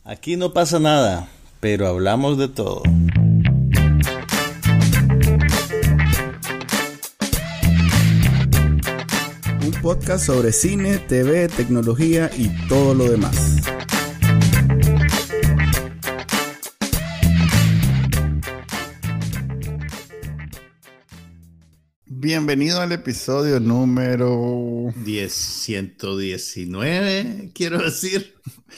Aquí no pasa nada, pero hablamos de todo. Un podcast sobre cine, TV, tecnología y todo lo demás. Bienvenido al episodio número 119, quiero decir.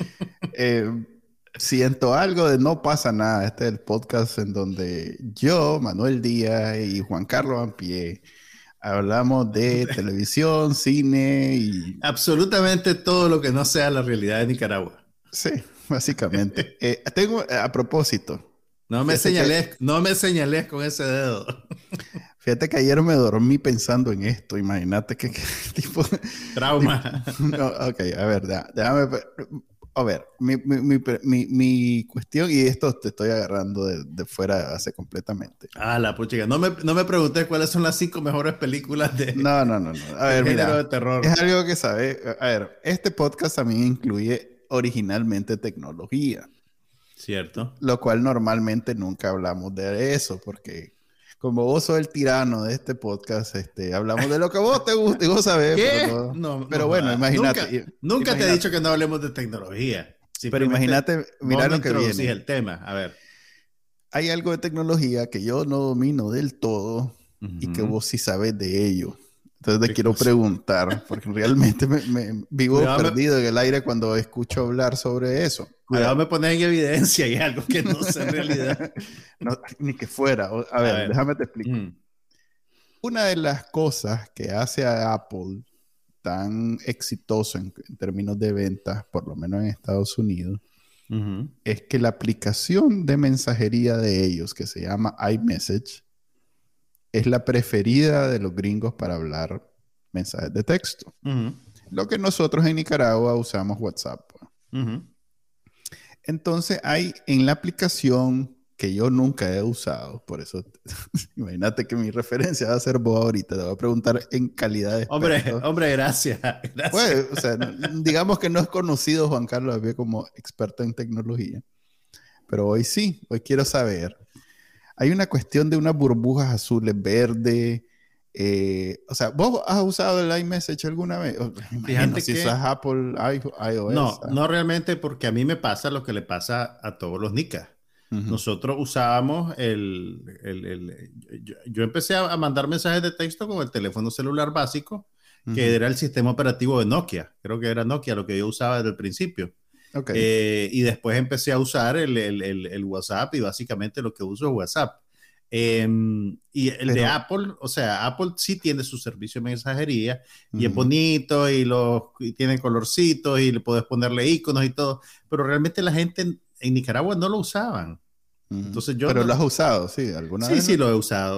Siento algo de No Pasa Nada. Este es el podcast en donde yo, Manuel Díaz y Juan Carlos Ampié hablamos de televisión, cine y... absolutamente todo lo que no sea la realidad de Nicaragua. Sí, básicamente. A propósito. No me señales con ese dedo. Fíjate que ayer me dormí pensando en esto. Imagínate qué tipo... Trauma. No, ok, a ver, déjame... A ver, mi cuestión, y esto te estoy agarrando de fuera hace completamente. Ah, la puchica. No me preguntes cuáles son las 5 mejores películas de... No. A ver, género mira, de terror. es algo que sabes. A ver, este podcast también incluye originalmente tecnología. Cierto. Lo cual normalmente nunca hablamos de eso, porque como vos sos el tirano de este podcast, hablamos de lo que a vos te gusta y vos sabés. ¿Qué? Pero bueno, imagínate. Nunca te he dicho que no hablemos de tecnología. Pero imagínate, mira lo que viene. El tema. A ver. Hay algo de tecnología que yo no domino del todo y que vos sí sabés de ello. Entonces te quiero preguntar, porque realmente me vivo perdido en el aire cuando escucho hablar sobre eso. Cuidado, me pones en evidencia y algo que no sé en realidad. No, ni que fuera. A ver, déjame te explico. Una de las cosas que hace a Apple tan exitoso en términos de ventas, por lo menos en Estados Unidos, es que la aplicación de mensajería de ellos, que se llama iMessage, es la preferida de los gringos para hablar mensajes de texto. Lo que nosotros en Nicaragua usamos WhatsApp. Entonces hay en la aplicación que yo nunca he usado, por eso imagínate que mi referencia va a ser vos ahorita, te voy a preguntar en calidad de experto. Hombre, gracias. Pues, o sea, digamos que no es conocido Juan Carlos Ampié como experto en tecnología, pero hoy sí, hoy quiero saber. Hay una cuestión de unas burbujas azules, verdes. O sea, ¿vos has usado el iMessage alguna vez? Fíjate si que usas Apple, iOS. No realmente, porque a mí me pasa lo que le pasa a todos los nicas. Nosotros usábamos yo empecé a mandar mensajes de texto con el teléfono celular básico, que era el sistema operativo de Nokia. Creo que era Nokia lo que yo usaba desde el principio. Okay. Y después empecé a usar el WhatsApp, y básicamente lo que uso es WhatsApp. Y de Apple, o sea, Apple sí tiene su servicio de mensajería y es bonito y tiene colorcitos y le puedes ponerle iconos y todo, pero realmente la gente en Nicaragua no lo usaban. Entonces pero lo has usado, sí, alguna vez. Sí, lo he usado.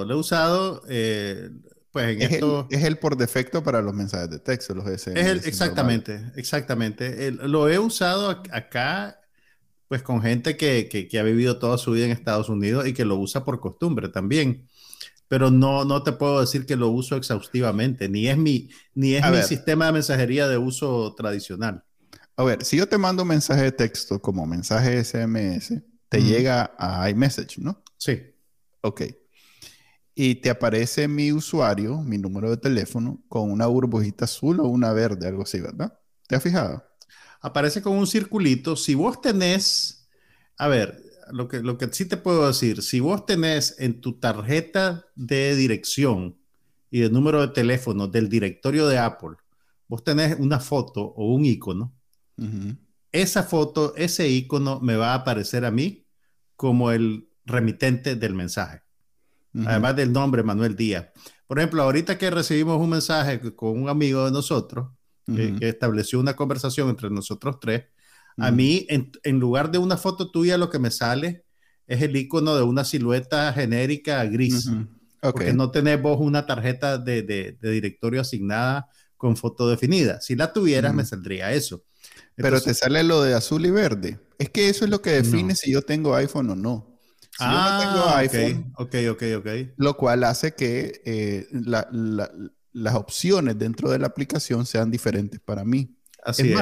Pues en es el por defecto para los mensajes de texto, los SMS. Exactamente. Lo he usado acá, pues con gente que ha vivido toda su vida en Estados Unidos y que lo usa por costumbre también. Pero no te puedo decir que lo uso exhaustivamente, ni es mi sistema de mensajería de uso tradicional. A ver, si yo te mando un mensaje de texto como mensaje SMS, te llega a iMessage, ¿no? Sí. Ok. Y te aparece mi usuario, mi número de teléfono, con una burbujita azul o una verde, algo así, ¿verdad? ¿Te has fijado? Aparece con un circulito. Si vos tenés, a ver, lo que sí te puedo decir, si vos tenés en tu tarjeta de dirección y de número de teléfono del directorio de Apple, vos tenés una foto o un icono, esa foto, ese icono me va a aparecer a mí como el remitente del mensaje. Además del nombre Manuel Díaz. Por ejemplo, ahorita que recibimos un mensaje con un amigo de nosotros, que estableció una conversación entre nosotros tres, a mí, en lugar de una foto tuya, lo que me sale es el icono de una silueta genérica gris. Porque no tenés vos una tarjeta de directorio asignada con foto definida. Si la tuvieras, me saldría eso. Entonces, pero te sale lo de azul y verde. Es que eso es lo que define si yo tengo iPhone o no. Si yo no tengo iPhone, ok. Lo cual hace que las opciones dentro de la aplicación sean diferentes para mí. Así es. Más,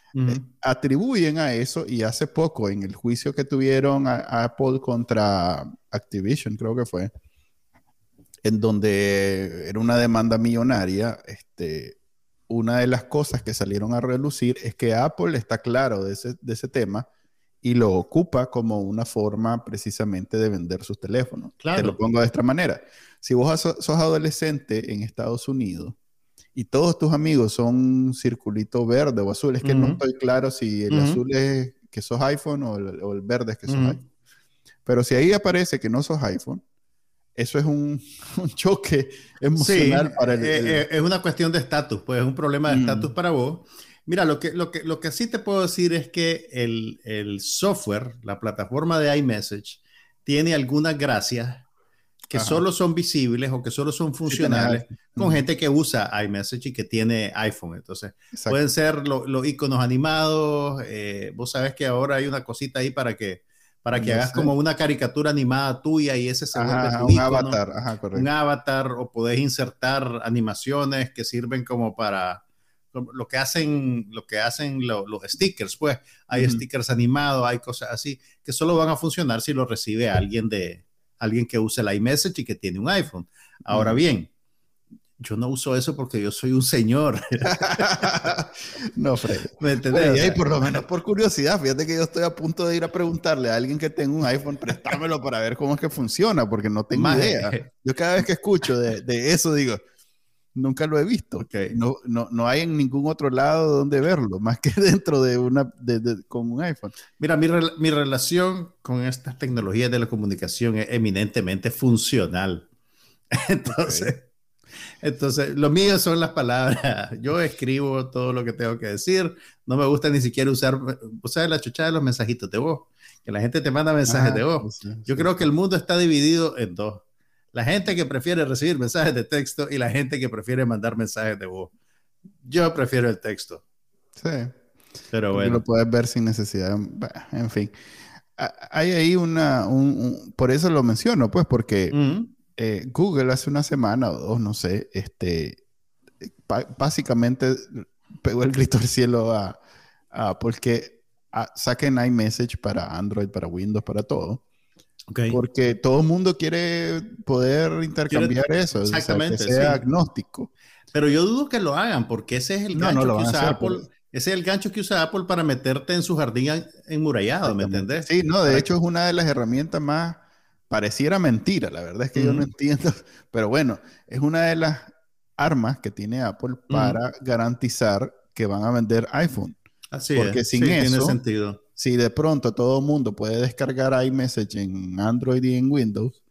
atribuyen a eso, y hace poco en el juicio que tuvieron a Apple contra Activision, creo que fue, en donde era una demanda millonaria, una de las cosas que salieron a relucir es que Apple está claro de ese tema y lo ocupa como una forma precisamente de vender sus teléfonos. Claro. Te lo pongo de esta manera. Si vos sos adolescente en Estados Unidos y todos tus amigos son circulito verde o azul, es que no estoy claro si el azul es que sos iPhone o el verde es que sos iPhone. Pero si ahí aparece que no sos iPhone, eso es un choque emocional para es una cuestión de estatus, pues es un problema de estatus para vos. Mira, lo que sí te puedo decir es que el software, la plataforma de iMessage, tiene algunas gracias que solo son visibles o que solo son funcionales con gente que usa iMessage y que tiene iPhone. Entonces, pueden ser los iconos animados. Vos sabés que ahora hay una cosita ahí para que hagas como una caricatura animada tuya y ese se vuelve tu icono. Avatar, correcto. Un avatar, o podés insertar animaciones que sirven como para lo que hacen los stickers, pues. Hay stickers animados, hay cosas así que solo van a funcionar si lo recibe alguien que use el iMessage y que tiene un iPhone. Ahora bien, yo no uso eso porque yo soy un señor. No, Fred. ¿Me entendés? Y por lo menos por curiosidad, fíjate que yo estoy a punto de ir a preguntarle a alguien que tenga un iPhone, préstamelo para ver cómo es que funciona, porque no tengo idea. Yo cada vez que escucho de eso digo, nunca lo he visto. Okay. No hay en ningún otro lado donde verlo, más que dentro de con un iPhone. Mira, mi relación con estas tecnologías de la comunicación es eminentemente funcional. Entonces, lo mío son las palabras. Yo escribo todo lo que tengo que decir. No me gusta ni siquiera usar, ¿sabes? La chuchada de los mensajitos de voz. Que la gente te manda mensajes de voz. Yo creo que el mundo está dividido en dos. La gente que prefiere recibir mensajes de texto y la gente que prefiere mandar mensajes de voz. Yo prefiero el texto. Sí. Pero bueno. Lo puedes ver sin necesidad. En fin. Hay ahí por eso lo menciono, pues, porque Google hace una semana o dos, no sé, básicamente pegó el grito al cielo porque saquen iMessage para Android, para Windows, para todo. Okay. Porque todo el mundo quiere poder intercambiar eso. Exactamente. O sea, que sea agnóstico. Pero yo dudo que lo hagan, porque ese es el gancho que usa Apple. Ese es el gancho que usa Apple para meterte en su jardín enmurallado, ¿me entendés? Sí, no, de hecho es una de las herramientas más, pareciera mentira, la verdad es que yo no entiendo, pero bueno, es una de las armas que tiene Apple para garantizar que van a vender iPhone. Así porque es, sin eso, tiene sentido. Si de pronto todo el mundo puede descargar iMessage en Android y en Windows,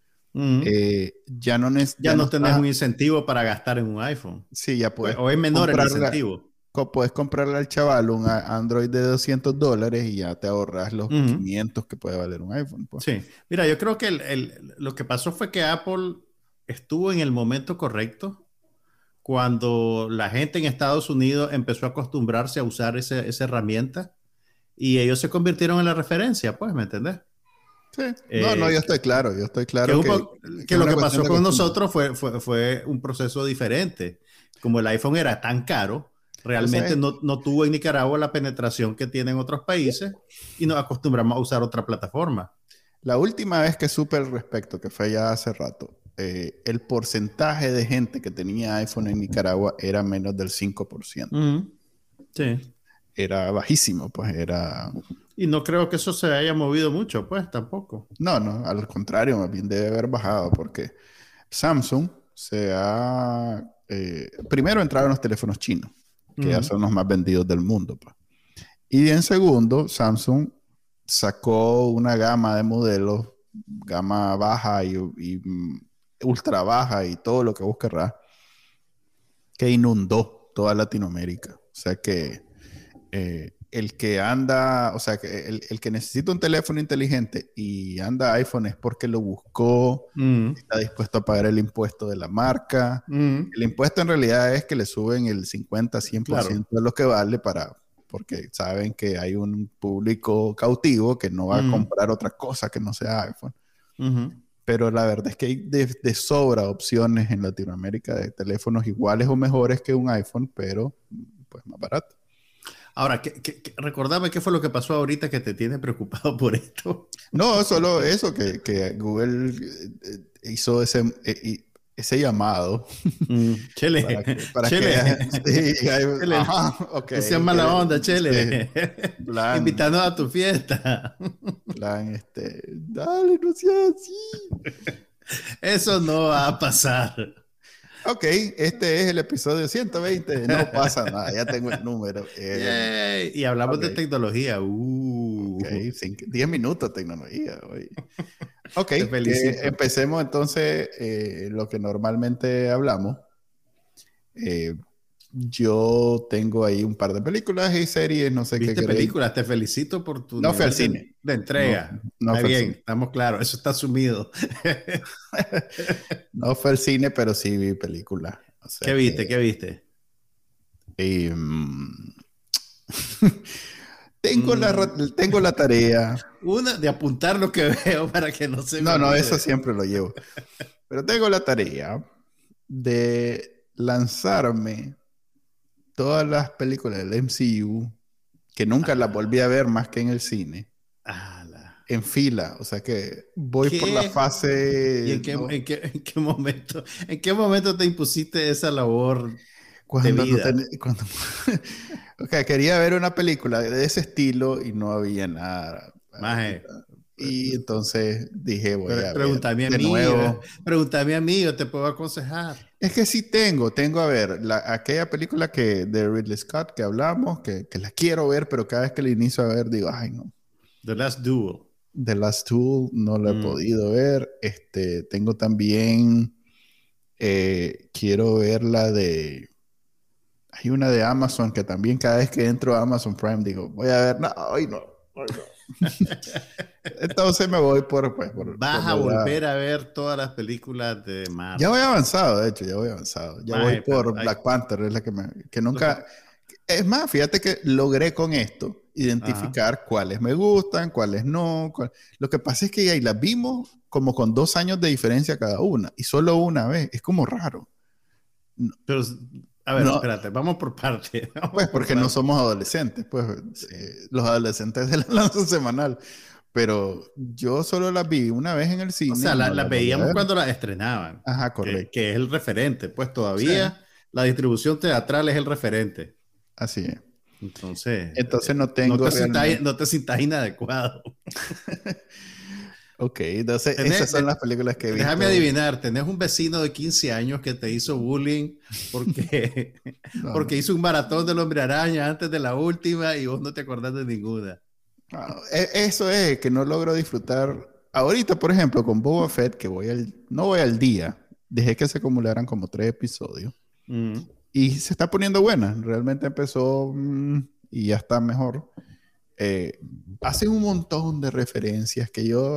ya no tenés un incentivo para gastar en un iPhone. Sí, ya puedes. O es menor el incentivo. Puedes comprarle al chaval un Android de $200 y ya te ahorras los 500 que puede valer un iPhone. Pues. Sí. Mira, yo creo que lo que pasó fue que Apple estuvo en el momento correcto cuando la gente en Estados Unidos empezó a acostumbrarse a usar esa herramienta y ellos se convirtieron en la referencia, pues, ¿me entendés? Sí. Yo estoy claro. Que lo que pasó con nosotros fue un proceso diferente. Como el iPhone era tan caro, realmente no tuvo en Nicaragua la penetración que tiene en otros países y nos acostumbramos a usar otra plataforma. La última vez que supe al respecto, que fue ya hace rato, el porcentaje de gente que tenía iPhone en Nicaragua era menos del 5%. Sí. Era bajísimo, pues era... Y no creo que eso se haya movido mucho, pues, tampoco. No, al contrario, más bien debe haber bajado, porque Samsung primero entraron los teléfonos chinos, que ya son los más vendidos del mundo, pues. Y en segundo, Samsung sacó una gama de modelos, gama baja y ultra baja y todo lo que vos querrás, que inundó toda Latinoamérica. O sea que el que anda, o sea que el que necesita un teléfono inteligente y anda iPhone es porque lo buscó, está dispuesto a pagar el impuesto de la marca. El impuesto en realidad es que le suben el 50-100% de lo que vale porque saben que hay un público cautivo que no va a comprar otra cosa que no sea iPhone. Pero la verdad es que hay de sobra opciones en Latinoamérica de teléfonos iguales o mejores que un iPhone, pero pues más barato. Ahora, recordame qué fue lo que pasó ahorita que te tiene preocupado por esto. No, solo eso, que Google hizo ese llamado Chele, para Chele, que sí, Chele, ajá, ok, no seas mala onda, sí, Chele. plan, Invitando a tu fiesta. dale, no seas así. Eso no va a pasar. Ok, este es el episodio 120. No pasa nada, ya tengo el número. Yay. Y hablamos de Ok, tecnología. ok, 10 minutos de tecnología. Oye. Ok, Te felicito. empecemos entonces lo que normalmente hablamos. Eh, yo tengo ahí un par de películas y series, no sé qué ¿Viste queréis. películas? Te felicito por tu No fui al nivel cine. de No, entrega. no Está fue al bien, cine. estamos claros. Eso está asumido. No fue al cine, pero sí vi películas. O ¿Qué sea viste? que ¿Qué viste? eh, Mm, tengo la tarea. una de apuntar lo que veo para que no se me No, no, eso olvide. siempre lo llevo. Pero tengo la tarea de lanzarme todas las películas del MCU, que nunca las volví a ver más que en el cine, Ala. en fila. O sea que voy por la ¿Qué? ¿Y fase 2. en qué momento te impusiste esa labor de Cuando no vida? cuando Ok, quería ver una película de ese estilo y no había nada Maje, ahorita. Y entonces dije, voy a ver pregúntame a de mí, nuevo. pregúntame a mí, yo te puedo aconsejar. Es que sí tengo a ver, aquella película de Ridley Scott que hablamos, que la quiero ver, pero cada vez que la inicio a ver digo, ay no, The Last Duel. The Last Tool no la he Mm. podido ver. Tengo también, quiero ver hay una de Amazon que también cada vez que entro a Amazon Prime digo, voy a ver, no, hoy no, hoy no. Entonces me voy por Vas a volver a ver todas las películas de Ya voy Marvel. avanzado, de hecho, ya voy avanzado. Ya voy Maje, pero por Black Panther, es la que lo que, nunca... Es más, fíjate que logré con esto ajá. identificar cuáles me gustan, cuáles no. Lo que pasa es que ahí las vimos como con 2 años de diferencia cada una y solo una vez. Es como raro. No, Pero, a ver, no, espérate, vamos por parte. Vamos pues por porque no parte. somos adolescentes, pues los adolescentes se la lanzan semanal. Pero yo solo las vi una vez en el O cine sea, y no las las volví a veíamos ver. cuando las estrenaban, Ajá, correcto. que es el referente. Pues Sí, todavía la distribución teatral es el referente. así es. Entonces, Entonces no tengo realmente. no te sientas inadecuado. Ok, entonces esas Tenés- son de- las películas que he Déjame visto. adivinar, tenés un vecino de 15 años que te hizo bullying porque, No, no. porque hizo un maratón del Hombre Araña antes de la última y vos no te acordás de ninguna. No, eso es que no logro disfrutar. Ahorita, por ejemplo, con Boba Fett, que no voy al día, dejé que se acumularan como 3 episodios Mm. y se está poniendo buena. Realmente empezó y ya está mejor. Eh, Hacen un montón de referencias que yo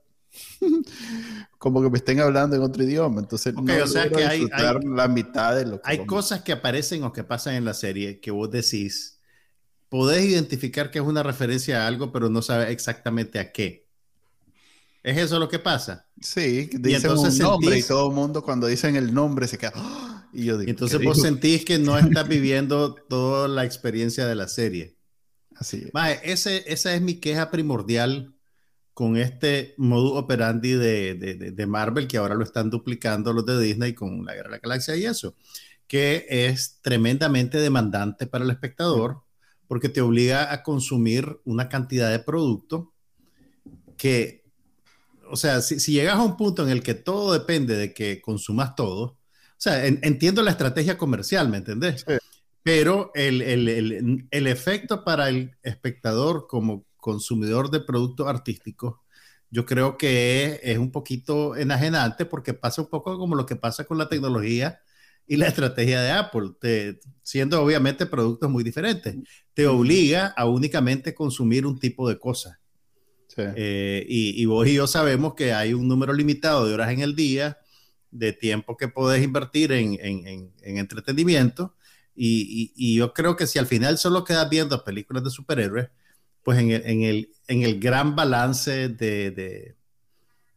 como que me estén hablando en otro idioma, entonces Ok, no o sea logro que disfrutar la mitad de lo que hay cosas que aparecen o que pasan en la serie que vos decís, podés identificar que es una referencia a algo, pero no sabes exactamente a qué. ¿Es eso lo que pasa? Sí, Y dicen entonces un nombre y sentís, todo el mundo cuando dicen el nombre se queda. ¡Ah! Y yo y digo, ¿qué entonces vos digo? sentís que no estás viviendo toda la experiencia de la serie. Así es. Mae, esa es mi queja primordial con este modus operandi de Marvel, que ahora lo están duplicando los de Disney con la Guerra de la Galaxia y eso, que es tremendamente demandante para el espectador porque te obliga a consumir una cantidad de producto que, o sea, si llegas a un punto en el que todo depende de que consumas todo, o sea, entiendo la estrategia comercial, ¿me entendés? Sí. Pero el efecto para el espectador como consumidor de productos artísticos, yo creo que es un poquito enajenante porque pasa un poco como lo que pasa con la tecnología y la estrategia de Apple, siendo obviamente productos muy diferentes. Te Ujú. obliga a únicamente consumir un tipo de cosas. Sí. Y vos y yo sabemos que hay un número limitado de horas en el día, de tiempo que podés invertir en entretenimiento. Y yo creo que si al final solo quedas viendo películas de superhéroes, pues en el gran balance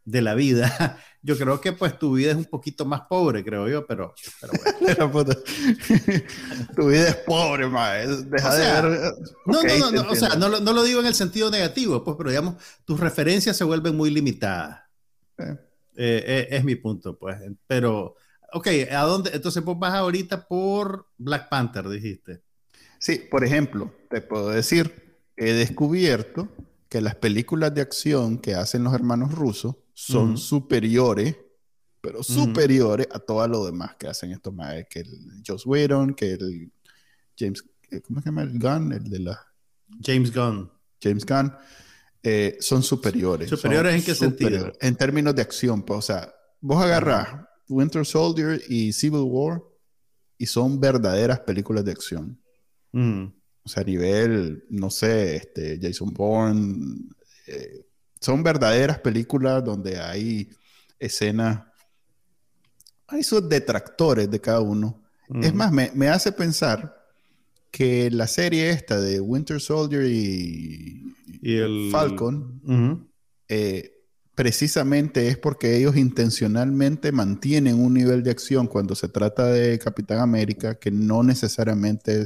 de la vida, yo creo que pues tu vida es un poquito más pobre, creo yo, pero bueno. Tu vida es pobre, mae. Deja de ver. No, o sea, no lo digo en el sentido negativo, pues, pero digamos, tus referencias se vuelven muy limitadas. Es mi punto, pues. Pero, ok, ¿a dónde? Entonces vos vas ahorita por Black Panther, dijiste. Sí, por ejemplo, te puedo decir, he descubierto que las películas de acción que hacen los hermanos rusos son superiores, pero superiores a todo lo demás que hacen estos más, que el Joss Whedon, que el James, ¿cómo se llama el Gunn? El de la... James Gunn. James Gunn. Son superiores. ¿Superiores en qué sentido? En términos de acción, pues, o sea, vos agarrás Winter Soldier y Civil War y son verdaderas películas de acción. O sea, a nivel, no sé, Jason Bourne, son verdaderas películas donde hay escenas, hay sus detractores de cada uno. Es más, me hace pensar que la serie esta de Winter Soldier y el Falcon, precisamente es porque ellos intencionalmente mantienen un nivel de acción cuando se trata de Capitán América que no necesariamente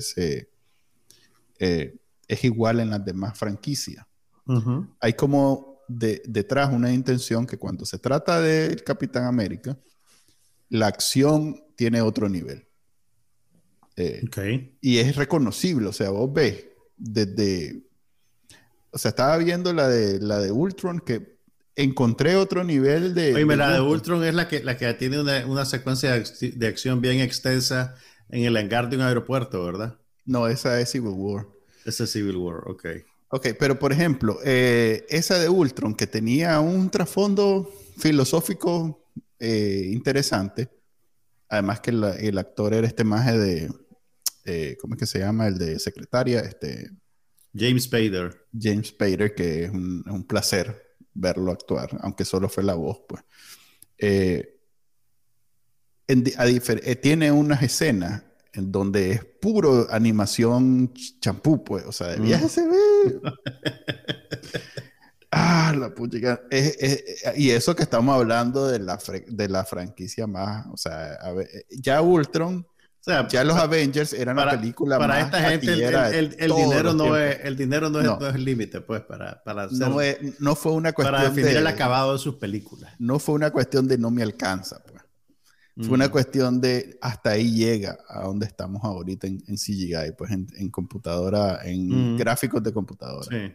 es igual en las demás franquicias. Hay como detrás una intención que cuando se trata de Capitán América, la acción tiene otro nivel. Y es reconocible, o sea, vos ves desde... O sea, estaba viendo la de Ultron que encontré otro nivel de... Oye, la de Ultron es la que tiene una secuencia de acción bien extensa en el hangar de un aeropuerto, ¿verdad? No, esa es Civil War. Esa es Civil War, ok. Ok, pero por ejemplo, esa de Ultron que tenía un trasfondo filosófico interesante, además que el actor era este maje de... ¿cómo es que se llama? El de secretaria, James Spader. James Spader, que es un placer verlo actuar, aunque solo fue la voz, pues. Tiene unas escenas en donde es puro animación champú, pues. O sea, de viaje se ve. La puchica. Y eso que estamos hablando de la franquicia más. O sea, a ver, ya Ultron. O sea, ya los Avengers eran la película para más esta gente el dinero no es el límite, pues, para hacer, no fue una cuestión para definir el acabado de sus películas. No fue una cuestión de no me alcanza, pues. Fue una cuestión de hasta ahí llega a donde estamos ahorita en CGI, pues en computadora, en gráficos de computadora. Sí.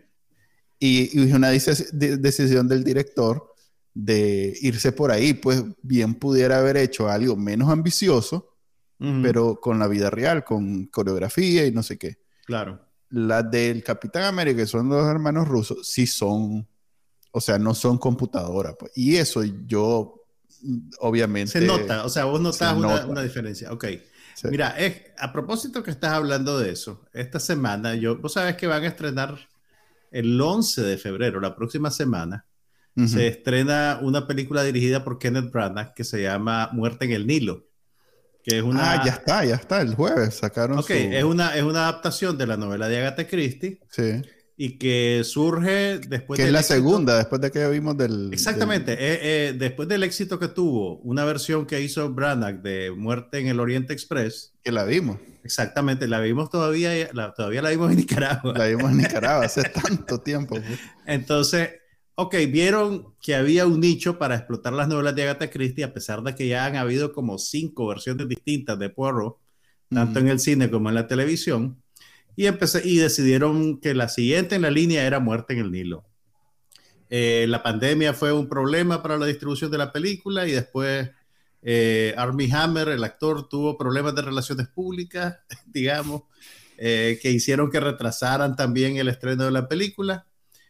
Y una decisión del director de irse por ahí, pues bien pudiera haber hecho algo menos ambicioso, pero con la vida real, con coreografía y no sé qué. Claro. Las del Capitán América, que son los hermanos rusos, sí son, o sea, no son computadoras, pues. Y eso yo, obviamente... Se nota, o sea, vos notás una diferencia. Ok. Sí. Mira, a propósito que estás hablando de eso, esta semana, vos sabes que van a estrenar el 11 de febrero, la próxima semana, se estrena una película dirigida por Kenneth Branagh que se llama Muerte en el Nilo. Que es una... ya está, el jueves sacaron es una adaptación de la novela de Agatha Christie. Sí. Y que surge después que es la segunda, después de que vimos Exactamente, después del éxito que tuvo una versión que hizo Branagh de Muerte en el Oriente Express. Que la vimos. Exactamente, la vimos todavía la vimos en Nicaragua. La vimos en Nicaragua hace tanto tiempo. Pues. Entonces... Ok, vieron que había un nicho para explotar las novelas de Agatha Christie, a pesar de que ya han habido como 5 versiones distintas de Poirot, tanto en el cine como en la televisión, y decidieron que la siguiente en la línea era Muerte en el Nilo. La pandemia fue un problema para la distribución de la película y después Armie Hammer, el actor, tuvo problemas de relaciones públicas, digamos, que hicieron que retrasaran también el estreno de la película.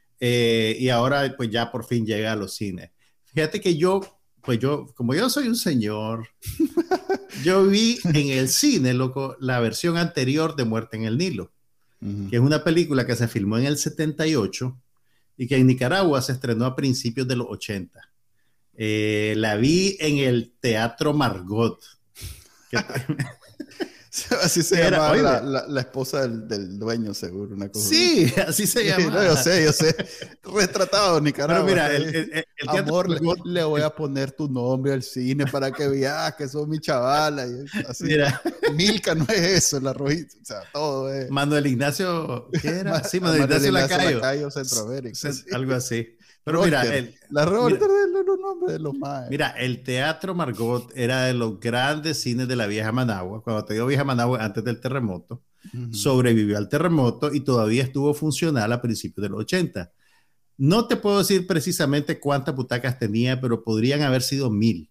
Y ahora pues ya por fin llega a los cines. Fíjate que como yo soy un señor, yo vi en el cine, loco, la versión anterior de Muerte en el Nilo, que es una película que se filmó en el 78 y que en Nicaragua se estrenó a principios de los 80. La vi en el Teatro Margot. Así se llama la esposa del dueño, seguro, una cosa. Sí, así se llama. No, yo sé. Retratado, Nicaragua. Pero mira, el amor, le voy a poner tu nombre al cine para que veas que sos mi chavala. Y así. Mira. Milka no es eso, la rojita. O sea, todo es. Manuel Ignacio, ¿qué era? Sí, Manuel Ignacio Lacayo. Centroamérica. Algo así. Pero mira, la revuelta de los nombres de los más. Mira, el Teatro Margot era de los grandes cines de la vieja Managua. Cuando te digo vieja Managua, antes del terremoto, sobrevivió al terremoto y todavía estuvo funcional a principios de los 80. No te puedo decir precisamente cuántas butacas tenía, pero podrían haber sido 1000.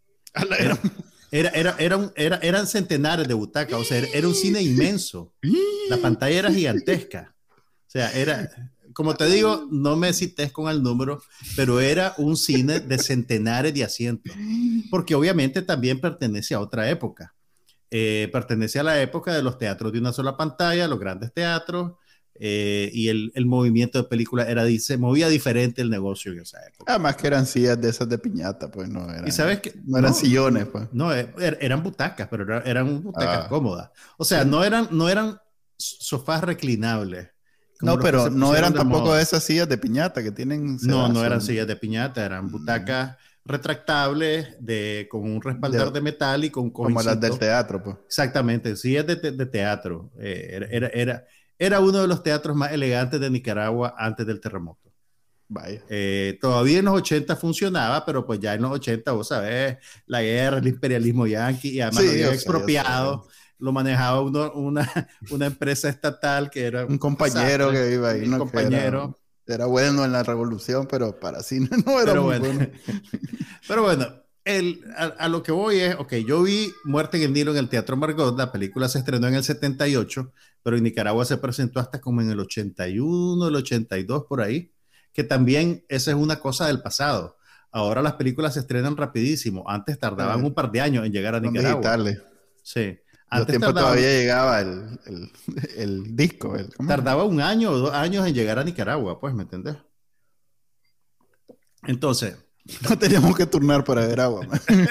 Eran centenares de butacas, o sea, era un cine inmenso. La pantalla era gigantesca. O sea, como te digo, no me cites con el número, pero era un cine de centenares de asientos, porque obviamente también pertenece a otra época. Pertenece a la época de los teatros de una sola pantalla, los grandes teatros, y el movimiento de película se movía diferente el negocio en esa época. Además que eran sillas de esas de piñata, pues no eran. ¿Y sabes qué? No eran sillones, pues. No, eran butacas, pero eran butacas cómodas. O sea, sí. no eran sofás reclinables. No, pero no eran tampoco de esas sillas de piñata que tienen. No eran sillas de piñata, eran butacas retractables con un respaldar de metal y con como las del teatro, pues. Exactamente, sillas de teatro. Era uno de los teatros más elegantes de Nicaragua antes del terremoto. Vaya. Todavía en los 80 funcionaba, pero pues ya en los 80, vos sabés, la guerra, el imperialismo yanqui, y además lo había expropiado. Lo manejaba una empresa estatal que era un compañero que iba ahí, un compañero. Era bueno en la revolución, pero para sí no era muy bueno. Pero bueno, a lo que voy es, yo vi Muerte en el Nilo en el Teatro Margot, la película se estrenó en el 78, pero en Nicaragua se presentó hasta como en el 81, el 82, por ahí, que también esa es una cosa del pasado. Ahora las películas se estrenan rapidísimo, antes tardaban un par de años en llegar a Nicaragua. Digitales. Sí. Antes tiempo todavía llegaba el disco. Tardaba 1 año o 2 años en llegar a Nicaragua, pues, ¿me entendés? Entonces. No teníamos que turnar para ver agua.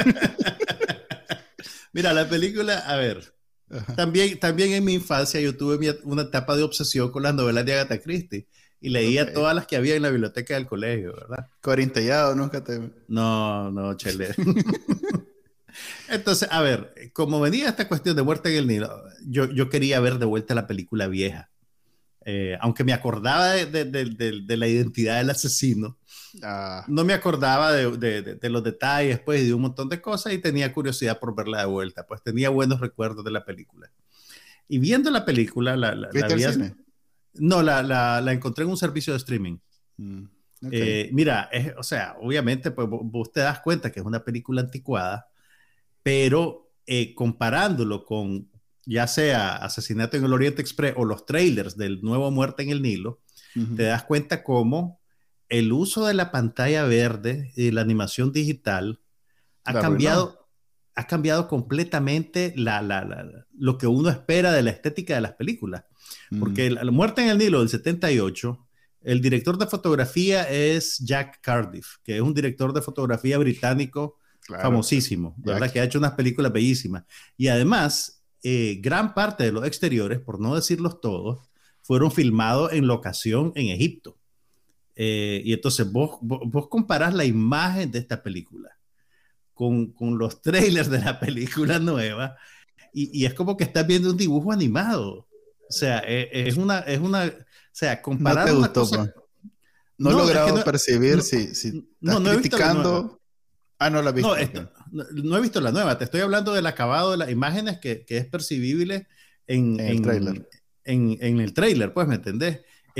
Mira, la película, a ver. También en mi infancia yo tuve una etapa de obsesión con las novelas de Agatha Christie. Y leía todas las que había en la biblioteca del colegio, ¿verdad? Corintellado, nunca te... No, chele. Entonces, a ver, como venía esta cuestión de Muerte en el Nilo, yo quería ver de vuelta la película vieja. Aunque me acordaba de la identidad del asesino, no me acordaba de los detalles, pues, y de un montón de cosas, y tenía curiosidad por verla de vuelta, pues tenía buenos recuerdos de la película. Y viendo la película, ¿viste el cine? No, la encontré en un servicio de streaming. Okay. Mira, o sea, obviamente, pues vos te das cuenta que es una película anticuada, pero comparándolo con ya sea Asesinato en el Oriente Express o los trailers del nuevo Muerte en el Nilo, te das cuenta cómo el uso de la pantalla verde y la animación digital ha cambiado completamente lo que uno espera de la estética de las películas. Porque la Muerte en el Nilo del 78, el director de fotografía es Jack Cardiff, que es un director de fotografía británico famosísimo, ¿verdad? Que ha hecho unas películas bellísimas. Y además, gran parte de los exteriores, por no decirlos todos, fueron filmados en locación en Egipto. Y entonces vos comparás la imagen de esta película con los trailers de la película nueva y es como que estás viendo un dibujo animado. O sea, o sea, comparar ¿No te una gustó, cosa... No he logrado percibir si estás criticando... no la viste. No he visto la nueva. Te estoy hablando del acabado de las imágenes que es percibible en el trailer. En el trailer, pues, ¿me entendés?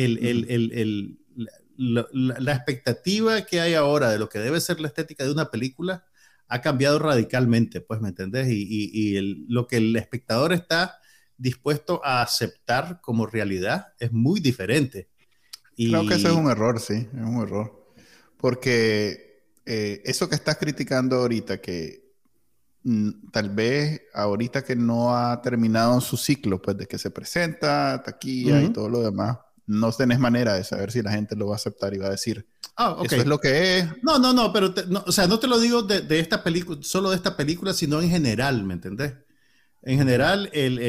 La expectativa que hay ahora de lo que debe ser la estética de una película ha cambiado radicalmente, pues, ¿me entendés? Y lo que el espectador está dispuesto a aceptar como realidad es muy diferente. Creo que eso es un error, sí, es un error. Porque eso que estás criticando ahorita, que tal vez ahorita que no ha terminado su ciclo, pues de que se presenta, taquilla y todo lo demás, no tenés manera de saber si la gente lo va a aceptar y va a decir, eso es lo que es. No, pero o sea, no te lo digo de esta película, solo de esta película, sino en general, ¿me entendés? En general,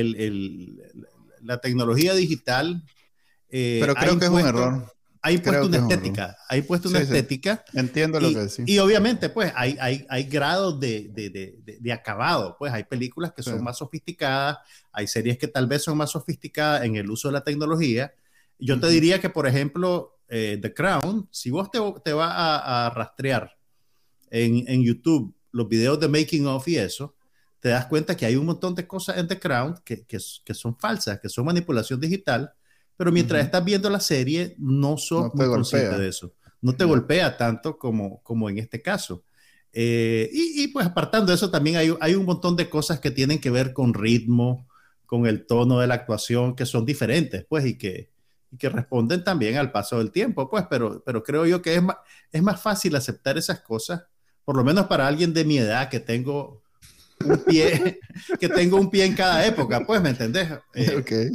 la tecnología digital pero creo que es un error. Ha impuesto una estética. Ha impuesto una estética. Entiendo lo que decís. Y obviamente, pues, hay grados de acabado. Pues hay películas que son más sofisticadas, hay series que tal vez son más sofisticadas en el uso de la tecnología. Yo te diría que, por ejemplo, The Crown, si vos te vas a rastrear en YouTube los videos de making of y eso, te das cuenta que hay un montón de cosas en The Crown que son falsas, que son manipulación digital, pero mientras estás viendo la serie no sos muy consciente de eso. No te golpea tanto como en este caso. Y pues apartando eso, también hay un montón de cosas que tienen que ver con ritmo, con el tono de la actuación, que son diferentes, pues, y que responden también al paso del tiempo, pues, pero creo yo que es más fácil aceptar esas cosas, por lo menos para alguien de mi edad que tengo un pie en cada época, pues, ¿me entendés? Okay.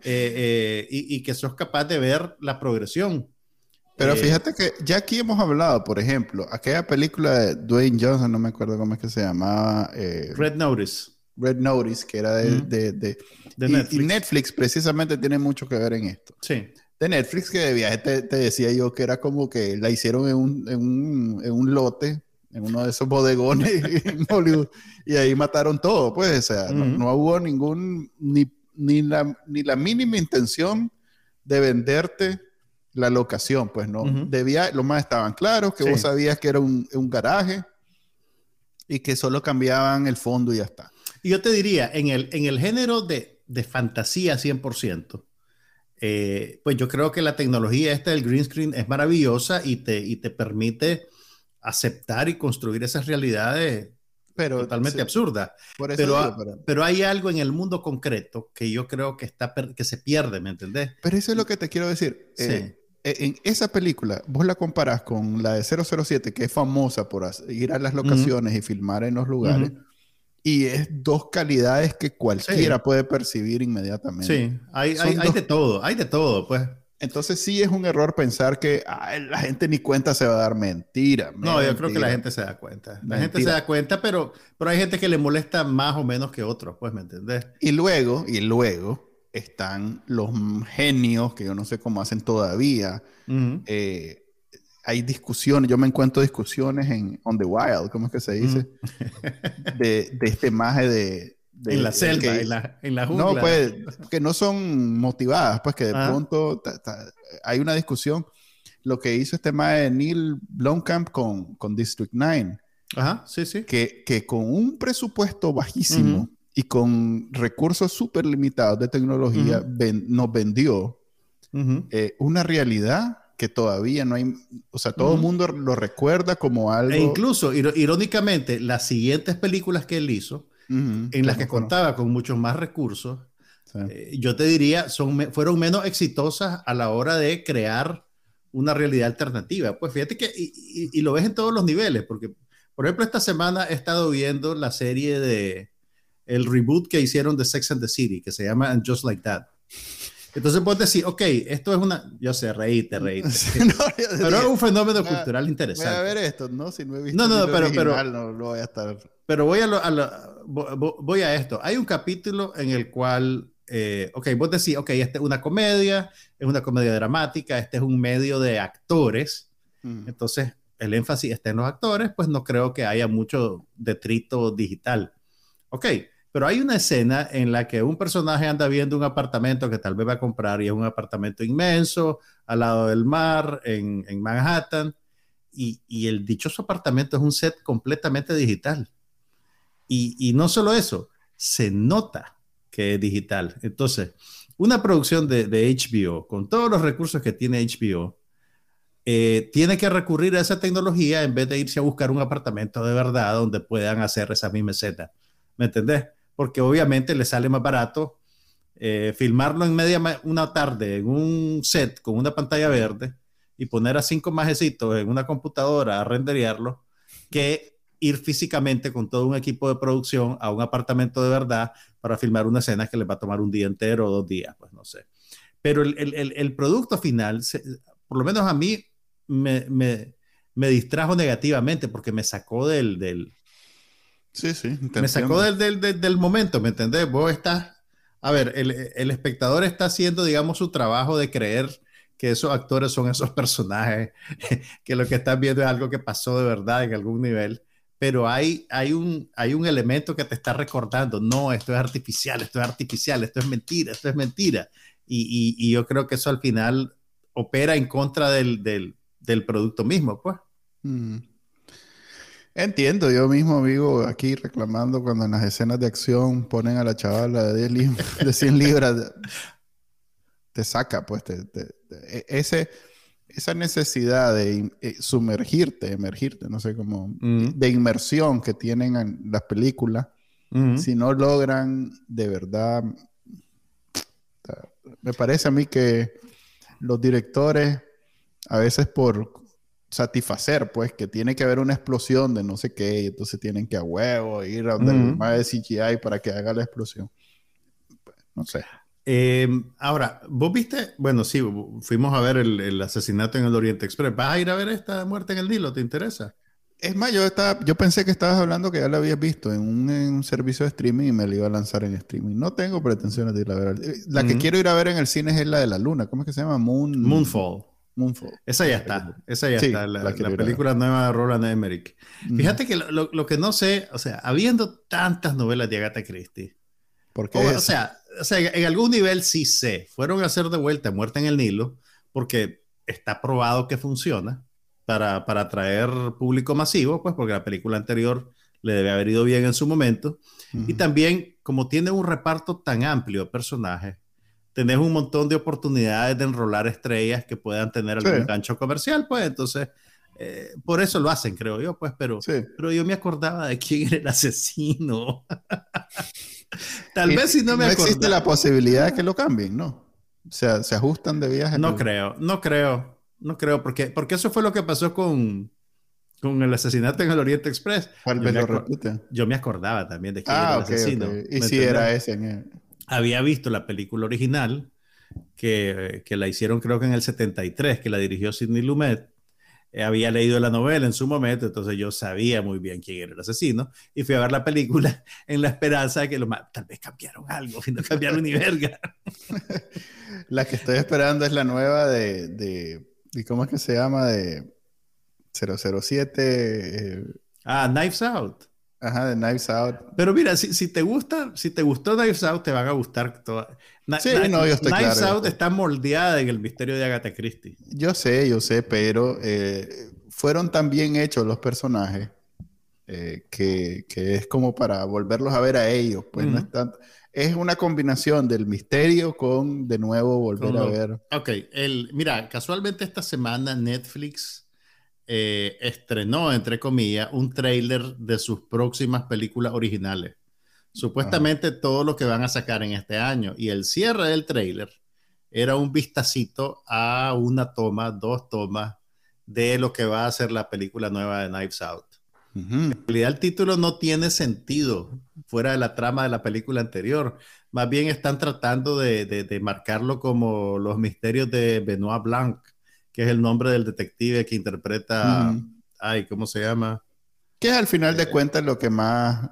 Y que sos capaz de ver la progresión. Pero fíjate que ya aquí hemos hablado, por ejemplo, aquella película de Dwayne Johnson, no me acuerdo cómo es que se llamaba. Red Notice. Red Notice, que era de Netflix. Y Netflix precisamente tiene mucho que ver en esto. Sí. De Netflix, que de viaje te decía yo que era como que la hicieron en un lote, en uno de esos bodegones en Hollywood, y ahí mataron todo, pues, o sea, no hubo ni la mínima intención de venderte la locación, pues, no. Los más estaban claros, que vos sabías que era un garaje y que solo cambiaban el fondo y ya está. Y yo te diría, en el género de fantasía 100%, pues yo creo que la tecnología del green screen es maravillosa y te permite aceptar y construir esas realidades totalmente absurdas. Pero hay algo en el mundo concreto que yo creo que se pierde, ¿me entendés? Pero eso es lo que te quiero decir. Sí. En esa película, vos la comparás con la de 007, que es famosa por ir a las locaciones y filmar en los lugares. Y es dos calidades que cualquiera puede percibir inmediatamente. Sí, hay de todo, pues. Entonces sí es un error pensar que la gente ni cuenta se va a dar. Mentira. No, yo creo que la gente se da cuenta. La gente se da cuenta, pero hay gente que le molesta más o menos que otros, pues, ¿me entendés? Y luego están los genios, que yo no sé cómo hacen todavía. Hay discusiones, yo me encuentro discusiones en On the Wild, ¿cómo es que se dice? de este maje en la selva, en la jungla. No, pues, que no son motivadas, pues que de pronto hay una discusión. Lo que hizo este maje Neil Blomkamp con District 9. Ajá, sí, sí. Que con un presupuesto bajísimo y con recursos súper limitados de tecnología nos vendió una realidad que todavía no hay, o sea, todo el mundo lo recuerda como algo. E incluso, irónicamente, las siguientes películas que él hizo, en las que contaba con muchos más recursos, yo te diría, fueron menos exitosas a la hora de crear una realidad alternativa. Pues fíjate que, y lo ves en todos los niveles, porque, por ejemplo, esta semana he estado viendo la serie el reboot que hicieron de Sex and the City, que se llama And Just Like That. Entonces puedes decir, ok, esto es yo sé, reíte. Pero es un fenómeno cultural interesante. Voy a ver esto, ¿no? Si no he visto pero no lo voy a estar. Pero voy a esto. Hay un capítulo en el cual, vos decís, esta es una comedia dramática, este es un medio de actores. Entonces, el énfasis está en los actores, pues no creo que haya mucho detrito digital. Pero hay una escena en la que un personaje anda viendo un apartamento que tal vez va a comprar y es un apartamento inmenso al lado del mar en Manhattan y el dichoso apartamento es un set completamente digital y no solo eso, se nota que es digital. Entonces, una producción de HBO con todos los recursos que tiene HBO tiene que recurrir a esa tecnología en vez de irse a buscar un apartamento de verdad donde puedan hacer esa misma escena. ¿Me entendés? Porque obviamente le sale más barato filmarlo en una tarde en un set con una pantalla verde y poner a 5 majecitos en una computadora a renderearlo que ir físicamente con todo un equipo de producción a un apartamento de verdad para filmar una escena que les va a tomar un día entero o 2 días, pues no sé. Pero el producto final, por lo menos a mí, me distrajo negativamente porque me sacó del Sí, sí, Me sacó del momento, ¿me entendés? Vos estás, a ver, el espectador está haciendo, digamos, su trabajo de creer que esos actores son esos personajes, que lo que estás viendo es algo que pasó de verdad en algún nivel, pero hay un elemento que te está recordando, no, esto es artificial, esto es artificial, esto es mentira, esto es mentira. Y yo creo que eso al final opera en contra del producto mismo, pues. Mm. Entiendo, yo mismo vivo aquí reclamando cuando en las escenas de acción ponen a la chavala de 10 de 100 libras, te saca, pues, esa necesidad de emergirte, no sé cómo, de inmersión que tienen en las películas, si no logran de verdad, me parece a mí que los directores, a veces por satisfacer, pues, que tiene que haber una explosión de no sé qué, y entonces tienen que a huevo ir a donde el más de CGI para que haga la explosión. No sé. Ahora, vos viste, bueno, sí, fuimos a ver el asesinato en el Oriente Express. ¿Vas a ir a ver esta muerte en el Nilo? ¿Te interesa? Es más, yo pensé que estabas hablando que ya la habías visto en un servicio de streaming y me la iba a lanzar en streaming. No tengo pretensiones de ir a ver. La que quiero ir a ver en el cine es la de la luna. ¿Cómo es que se llama? Moonfall. Moonfall. Esa ya está. Esa ya Sí, está. La quiero película nueva de Roland Emmerich. Fíjate que lo que no sé, o sea, habiendo tantas novelas de Agatha Christie, ¿por qué o sea, en algún nivel sí sé. Fueron a hacer de vuelta Muerte en el Nilo porque está probado que funciona para atraer público masivo, pues porque la película anterior le debe haber ido bien en su momento. Y también, como tiene un reparto tan amplio de personajes, tenés un montón de oportunidades de enrolar estrellas que puedan tener algún gancho comercial, pues entonces, por eso lo hacen, creo yo, pues, pero yo me acordaba de quién era el asesino. Tal vez si no me acordaba. No existe la posibilidad de que lo cambien, ¿no? O sea, se ajustan de viaje. No creo, porque eso fue lo que pasó con el asesinato en el Oriente Express. Tal vez lo repiten. Yo me acordaba también de quién era el asesino. Okay. Y si era ese. Había visto la película original que la hicieron creo que en el 73, que la dirigió Sidney Lumet. Había leído la novela en su momento, entonces yo sabía muy bien quién era el asesino y fui a ver la película en la esperanza de que tal vez cambiaron algo, y no cambiaron ni verga. La que estoy esperando es la nueva ¿y cómo es que se llama? De 007. Knives Out. Ajá, de Knives Out. Pero mira, si te gustó Knives Out, te van a gustar todas. Yo estoy claro. Knives Out está moldeada en el misterio de Agatha Christie. Yo sé, pero fueron tan bien hechos los personajes que es como para volverlos a ver a ellos. Pues no es tanto. Es una combinación del misterio con de nuevo volver a ver. Ok, mira, casualmente esta semana Netflix estrenó, entre comillas, un tráiler de sus próximas películas originales. Supuestamente todo lo que van a sacar en este año. Y el cierre del tráiler era un vistacito a dos tomas de lo que va a ser la película nueva de Knives Out. En realidad el título no tiene sentido fuera de la trama de la película anterior. Más bien están tratando de marcarlo como los misterios de Benoit Blanc, que es el nombre del detective que interpreta, ¿cómo se llama? Que al final de cuentas lo que más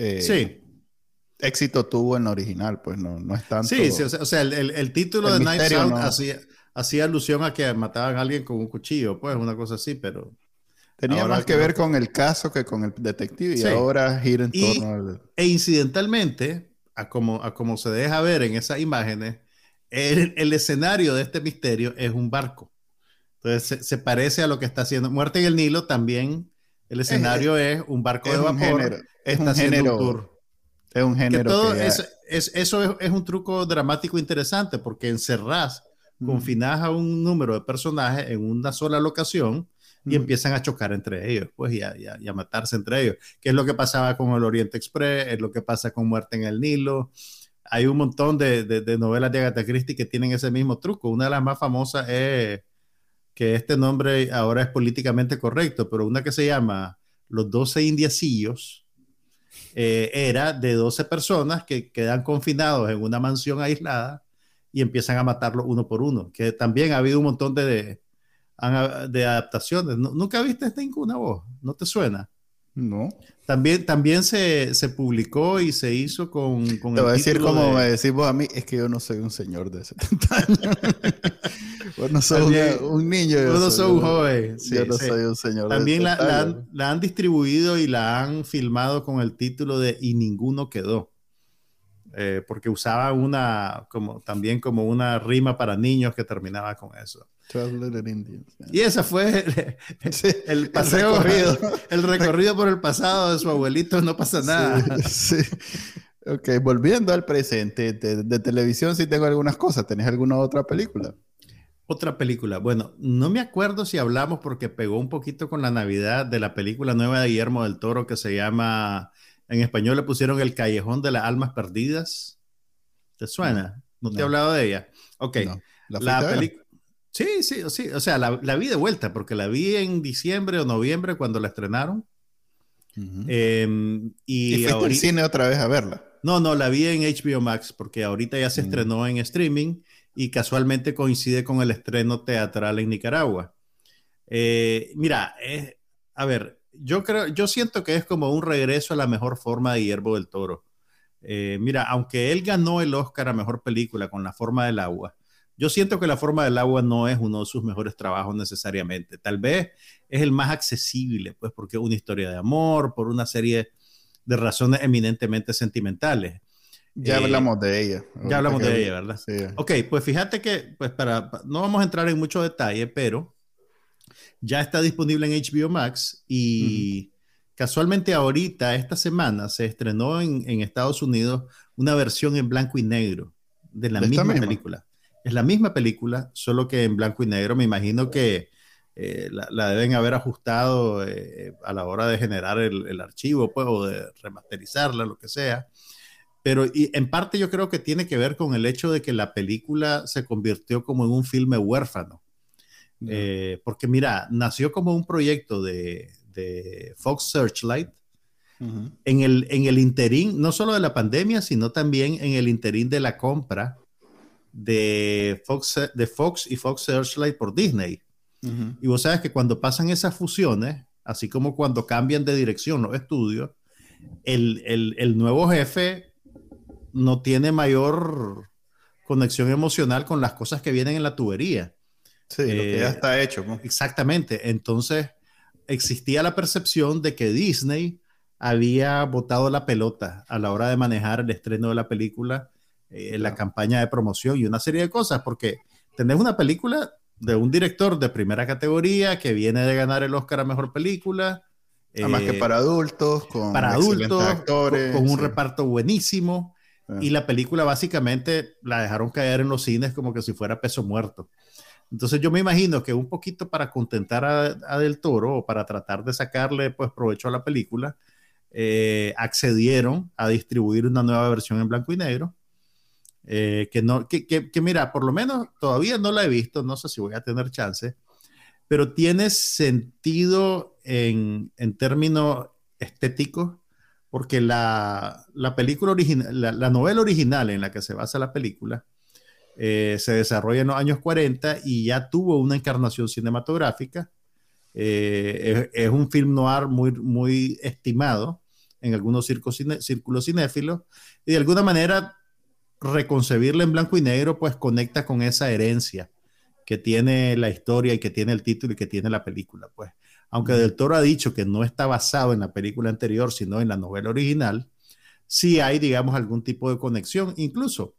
éxito tuvo en la original, pues no es tanto. Sí, o sea el título de Knives Out hacía alusión a que mataban a alguien con un cuchillo, pues una cosa así, pero... Tenía más que ver con el caso que con el detective y ahora gira en torno al... E incidentalmente, a como se deja ver en esas imágenes, el escenario de este misterio es un barco. Entonces se parece a lo que está haciendo Muerte en el Nilo también. El escenario es un barco de vapor. Es un género. Es un género. Eso es un truco dramático interesante porque encerrás, confinás a un número de personajes en una sola locación y empiezan a chocar entre ellos, pues, y a matarse entre ellos. Que es lo que pasaba con el Oriente Express, es lo que pasa con Muerte en el Nilo. Hay un montón de novelas de Agatha Christie que tienen ese mismo truco. Una de las más famosas es, que este nombre ahora es políticamente correcto, pero una que se llama Los 12 Indiecillos, era de 12 personas que quedan confinados en una mansión aislada y empiezan a matarlos uno por uno. Que también ha habido un montón de adaptaciones. ¿Nunca viste ninguna voz? ¿No te suena? No. También se publicó y se hizo con Te voy a decir como me decís vos a mí, es que yo no soy un señor de 70 años. Vos no sos un niño. Vos no sos un joven. Yo no soy un señor también de 70 años. la han distribuido y la han filmado con el título de Y ninguno quedó. Porque usaba también como una rima para niños que terminaba con eso. Y ese fue el paseo, el recorrido por el pasado de su abuelito, no pasa nada. Sí. Ok, volviendo al presente, de televisión sí tengo algunas cosas. ¿Tenés alguna otra película? Otra película. Bueno, no me acuerdo si hablamos porque pegó un poquito con la Navidad de la película nueva de Guillermo del Toro que se llama, en español le pusieron El Callejón de las Almas Perdidas. ¿Te suena? ¿No te he hablado de ella? Ok. No. La película... Sí. O sea, la vi de vuelta porque la vi en diciembre o noviembre cuando la estrenaron. Uh-huh. ¿Y fuiste al cine otra vez a verla? No, la vi en HBO Max porque ahorita ya se estrenó en streaming y casualmente coincide con el estreno teatral en Nicaragua. Mira, a ver, yo siento que es como un regreso a la mejor forma de Guillermo del Toro. Mira, aunque él ganó el Oscar a Mejor Película con La Forma del Agua, yo siento que La Forma del Agua no es uno de sus mejores trabajos necesariamente. Tal vez es el más accesible, pues porque es una historia de amor, por una serie de razones eminentemente sentimentales. Ya hablamos de ella. Ya hablamos de ella, ¿verdad? Sí. Ok, pues fíjate que pues no vamos a entrar en mucho detalle, pero ya está disponible en HBO Max y casualmente ahorita, esta semana, se estrenó en Estados Unidos una versión en blanco y negro de la misma película. Es la misma película, solo que en blanco y negro. Me imagino que la deben haber ajustado a la hora de generar el archivo, pues, o de remasterizarla, lo que sea. Pero y en parte yo creo que tiene que ver con el hecho de que la película se convirtió como en un filme huérfano. Porque mira, nació como un proyecto de Fox Searchlight en el interín, no solo de la pandemia, sino también en el interín de la compra de Fox y Fox Searchlight por Disney. Y vos sabes que cuando pasan esas fusiones, así como cuando cambian de dirección los estudios, el nuevo jefe no tiene mayor conexión emocional con las cosas que vienen en la tubería. Sí, lo que ya está hecho, ¿no? Exactamente. Entonces, existía la percepción de que Disney había botado la pelota a la hora de manejar el estreno de la película, la campaña de promoción y una serie de cosas, porque tenés una película de un director de primera categoría que viene de ganar el Oscar a Mejor Película. Además que para adultos, con actores, con un reparto buenísimo. Y la película básicamente la dejaron caer en los cines como que si fuera peso muerto. Entonces yo me imagino que un poquito para contentar a Del Toro o para tratar de sacarle pues provecho a la película, accedieron a distribuir una nueva versión en blanco y negro. Que mira, por lo menos todavía no la he visto, no sé si voy a tener chance, pero tiene sentido en términos estéticos, porque la película original, la novela original en la que se basa la película, se desarrolla en los años 40 y ya tuvo una encarnación cinematográfica. Es un film noir muy, muy estimado en algunos círculos cinéfilos, y de alguna manera reconcebirla en blanco y negro pues conecta con esa herencia que tiene la historia y que tiene el título y que tiene la película, pues. Aunque Del Toro ha dicho que no está basado en la película anterior, sino en la novela original, sí hay, digamos, algún tipo de conexión. Incluso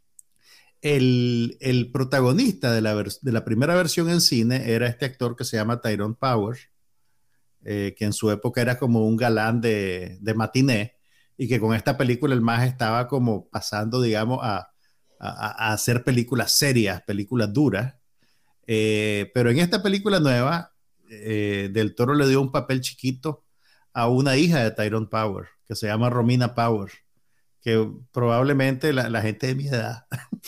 el protagonista de la primera versión en cine era este actor que se llama Tyrone Power, que en su época era como un galán de matiné, y que con esta película el más estaba como pasando, digamos, a hacer películas serias, películas duras. Pero en esta película nueva, Del Toro le dio un papel chiquito a una hija de Tyrone Power, que se llama Romina Power, que probablemente la gente de mi edad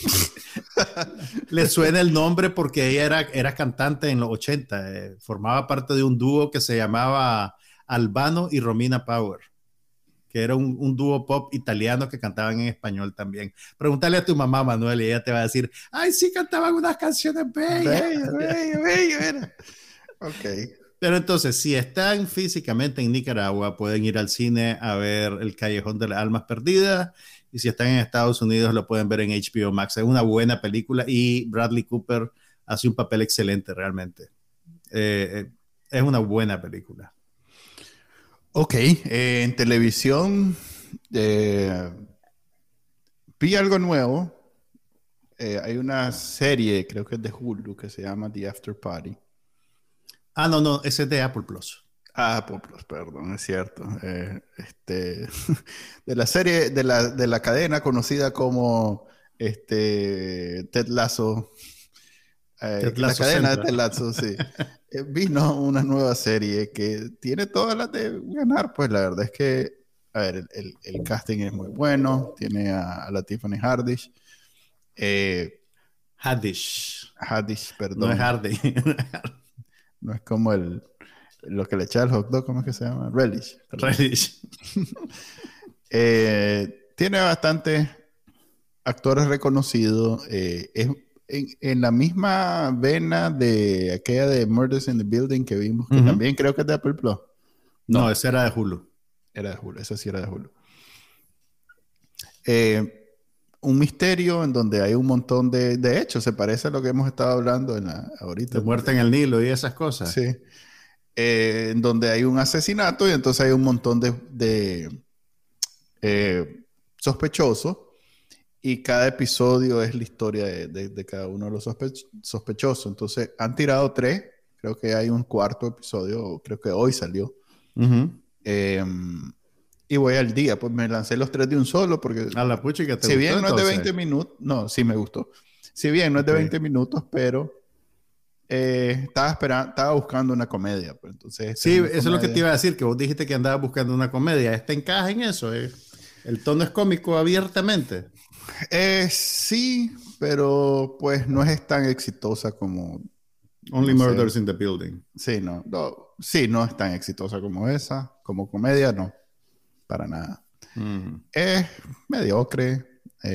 le suena el nombre porque ella era cantante en los 80, formaba parte de un dúo que se llamaba Albano y Romina Power, que era un dúo pop italiano que cantaban en español también. Pregúntale a tu mamá, Manuel, y ella te va a decir, ay, sí, cantaban unas canciones bellas. Bello. Ok. Pero entonces, si están físicamente en Nicaragua, pueden ir al cine a ver El Callejón de las Almas Perdidas. Y si están en Estados Unidos, lo pueden ver en HBO Max. Es una buena película y Bradley Cooper hace un papel excelente realmente. Es una buena película. Ok, en televisión vi algo nuevo. Hay una serie, creo que es de Hulu, que se llama The After Party. Ah, no, ese es de Apple Plus. Apple Plus, perdón, es cierto. De la serie, de la cadena conocida como Ted Lasso. La cadena Central de Ted Lasso, sí. Vino una nueva serie que tiene todas las de ganar, pues la verdad es que, a ver, el casting es muy bueno, tiene a la Tiffany Haddish. Haddish, perdón. No es Hardy. No es como lo que le echa al hot dog, ¿cómo es que se llama? Relish. Tiene bastantes actores reconocidos. Es en la misma vena de aquella de Murders in the Building que vimos, que también creo que es de Apple Plus. No, ese era de Hulu. Era de Hulu, ese sí era de Hulu. Un misterio en donde hay un montón de hechos. Se parece a lo que hemos estado hablando ahorita. De muerte en el Nilo y esas cosas. Sí. En donde hay un asesinato y entonces hay un montón de sospechosos. Y cada episodio es la historia de cada uno de los sospechosos. Entonces, han tirado 3. Creo que hay un cuarto episodio. Creo que hoy salió. Y voy al día. Pues me lancé los 3 de un solo. Porque a la puchica te si gustó, bien no entonces. Es de 20 minutos. No, sí me gustó. Si bien no es de 20 minutos, pero estaba buscando una comedia. Pues, entonces, sí, eso es lo que te iba a decir. Que vos dijiste que andabas buscando una comedia. ¿Este encaja en eso? El tono es cómico abiertamente. Sí, pero pues no es tan exitosa como Only Murders in the Building. Sí, no es tan exitosa como esa. Como comedia, no. Para nada. Es mediocre.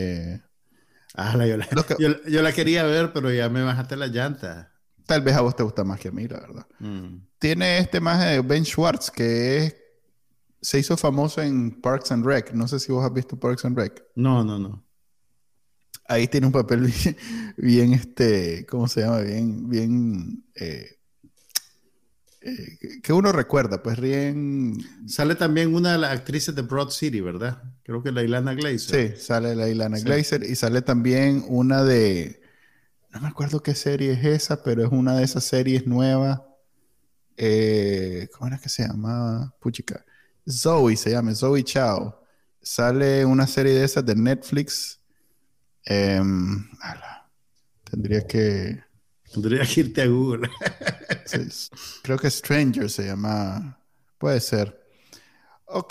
Yo la quería ver, pero ya me bajaste la llanta. Tal vez a vos te gusta más que a mí, la verdad. Tiene maje de Ben Schwartz, que se hizo famoso en Parks and Rec. No sé si vos has visto Parks and Rec. No. Ahí tiene un papel bien, ¿cómo se llama? Bien, que uno recuerda, pues bien. Sale también una de las actrices de Broad City, ¿verdad? Creo que la Ilana Glazer. Sí, sale la Ilana Glazer y sale también una de, no me acuerdo qué serie es esa, pero es una de esas series nuevas. ¿Cómo era que se llamaba? Puchica. se llama Zoe Chao. Sale una serie de esas de Netflix. Tendría que irte a Google. Sí, creo que Stranger se llama. Puede ser. Ok.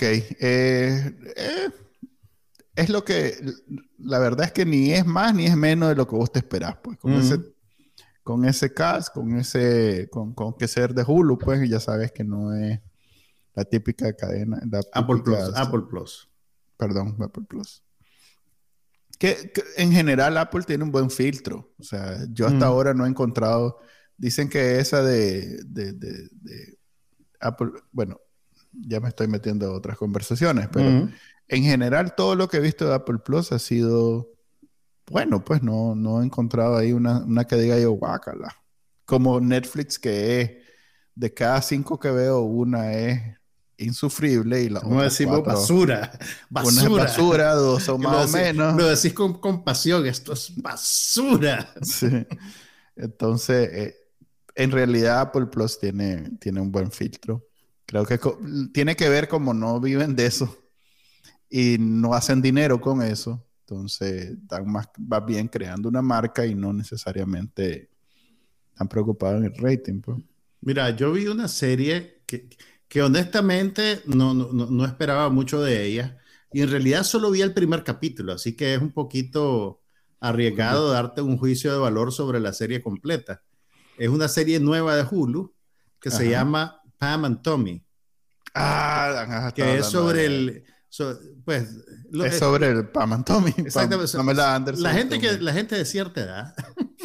Es lo que... La verdad es que ni es más ni es menos de lo que vos te esperás. Pues con ese cast, con que ser de Hulu, pues ya sabes que no es la típica cadena. Apple Plus. Perdón, Apple Plus. Que en general Apple tiene un buen filtro. O sea, yo hasta ahora no he encontrado... Dicen que esa de Apple... Bueno, ya me estoy metiendo a otras conversaciones, pero en general todo lo que he visto de Apple Plus ha sido... Bueno, pues no he encontrado ahí una que diga yo, guácala. Como Netflix, que es... De cada 5 que veo, una es insufrible y la otra decimos 4, basura. Una es basura, 2 son más o menos. Lo decís con compasión, esto es basura. Sí. Entonces, en realidad Apple Plus tiene un buen filtro. Creo que tiene que ver como no viven de eso y no hacen dinero con eso. Entonces, están más bien creando una marca y no necesariamente están preocupados en el rating. Pues. Mira, yo vi una serie que honestamente no esperaba mucho de ella y en realidad solo vi el primer capítulo, así que es un poquito arriesgado darte un juicio de valor sobre la serie completa. Es una serie nueva de Hulu que se llama Pam and Tommy. Que es sobre el... es sobre el Pam and Tommy. Exactamente. Pamela Anderson. La gente de cierta edad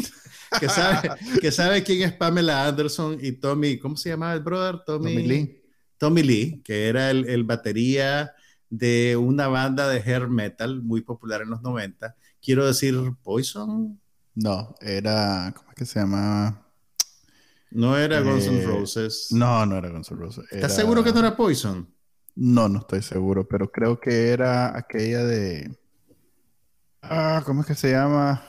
que sabe quién es Pamela Anderson y Tommy, ¿cómo se llamaba el brother? Tommy Lee. Tommy Lee, que era el batería de una banda de hair metal muy popular en los 90. Quiero decir, Poison. No, era, ¿cómo es que se llama? No era Guns N' Roses. No, no era Guns N' Roses. ¿Estás seguro que no era Poison? No, no estoy seguro, pero creo que era aquella de... ¿cómo es que se llama?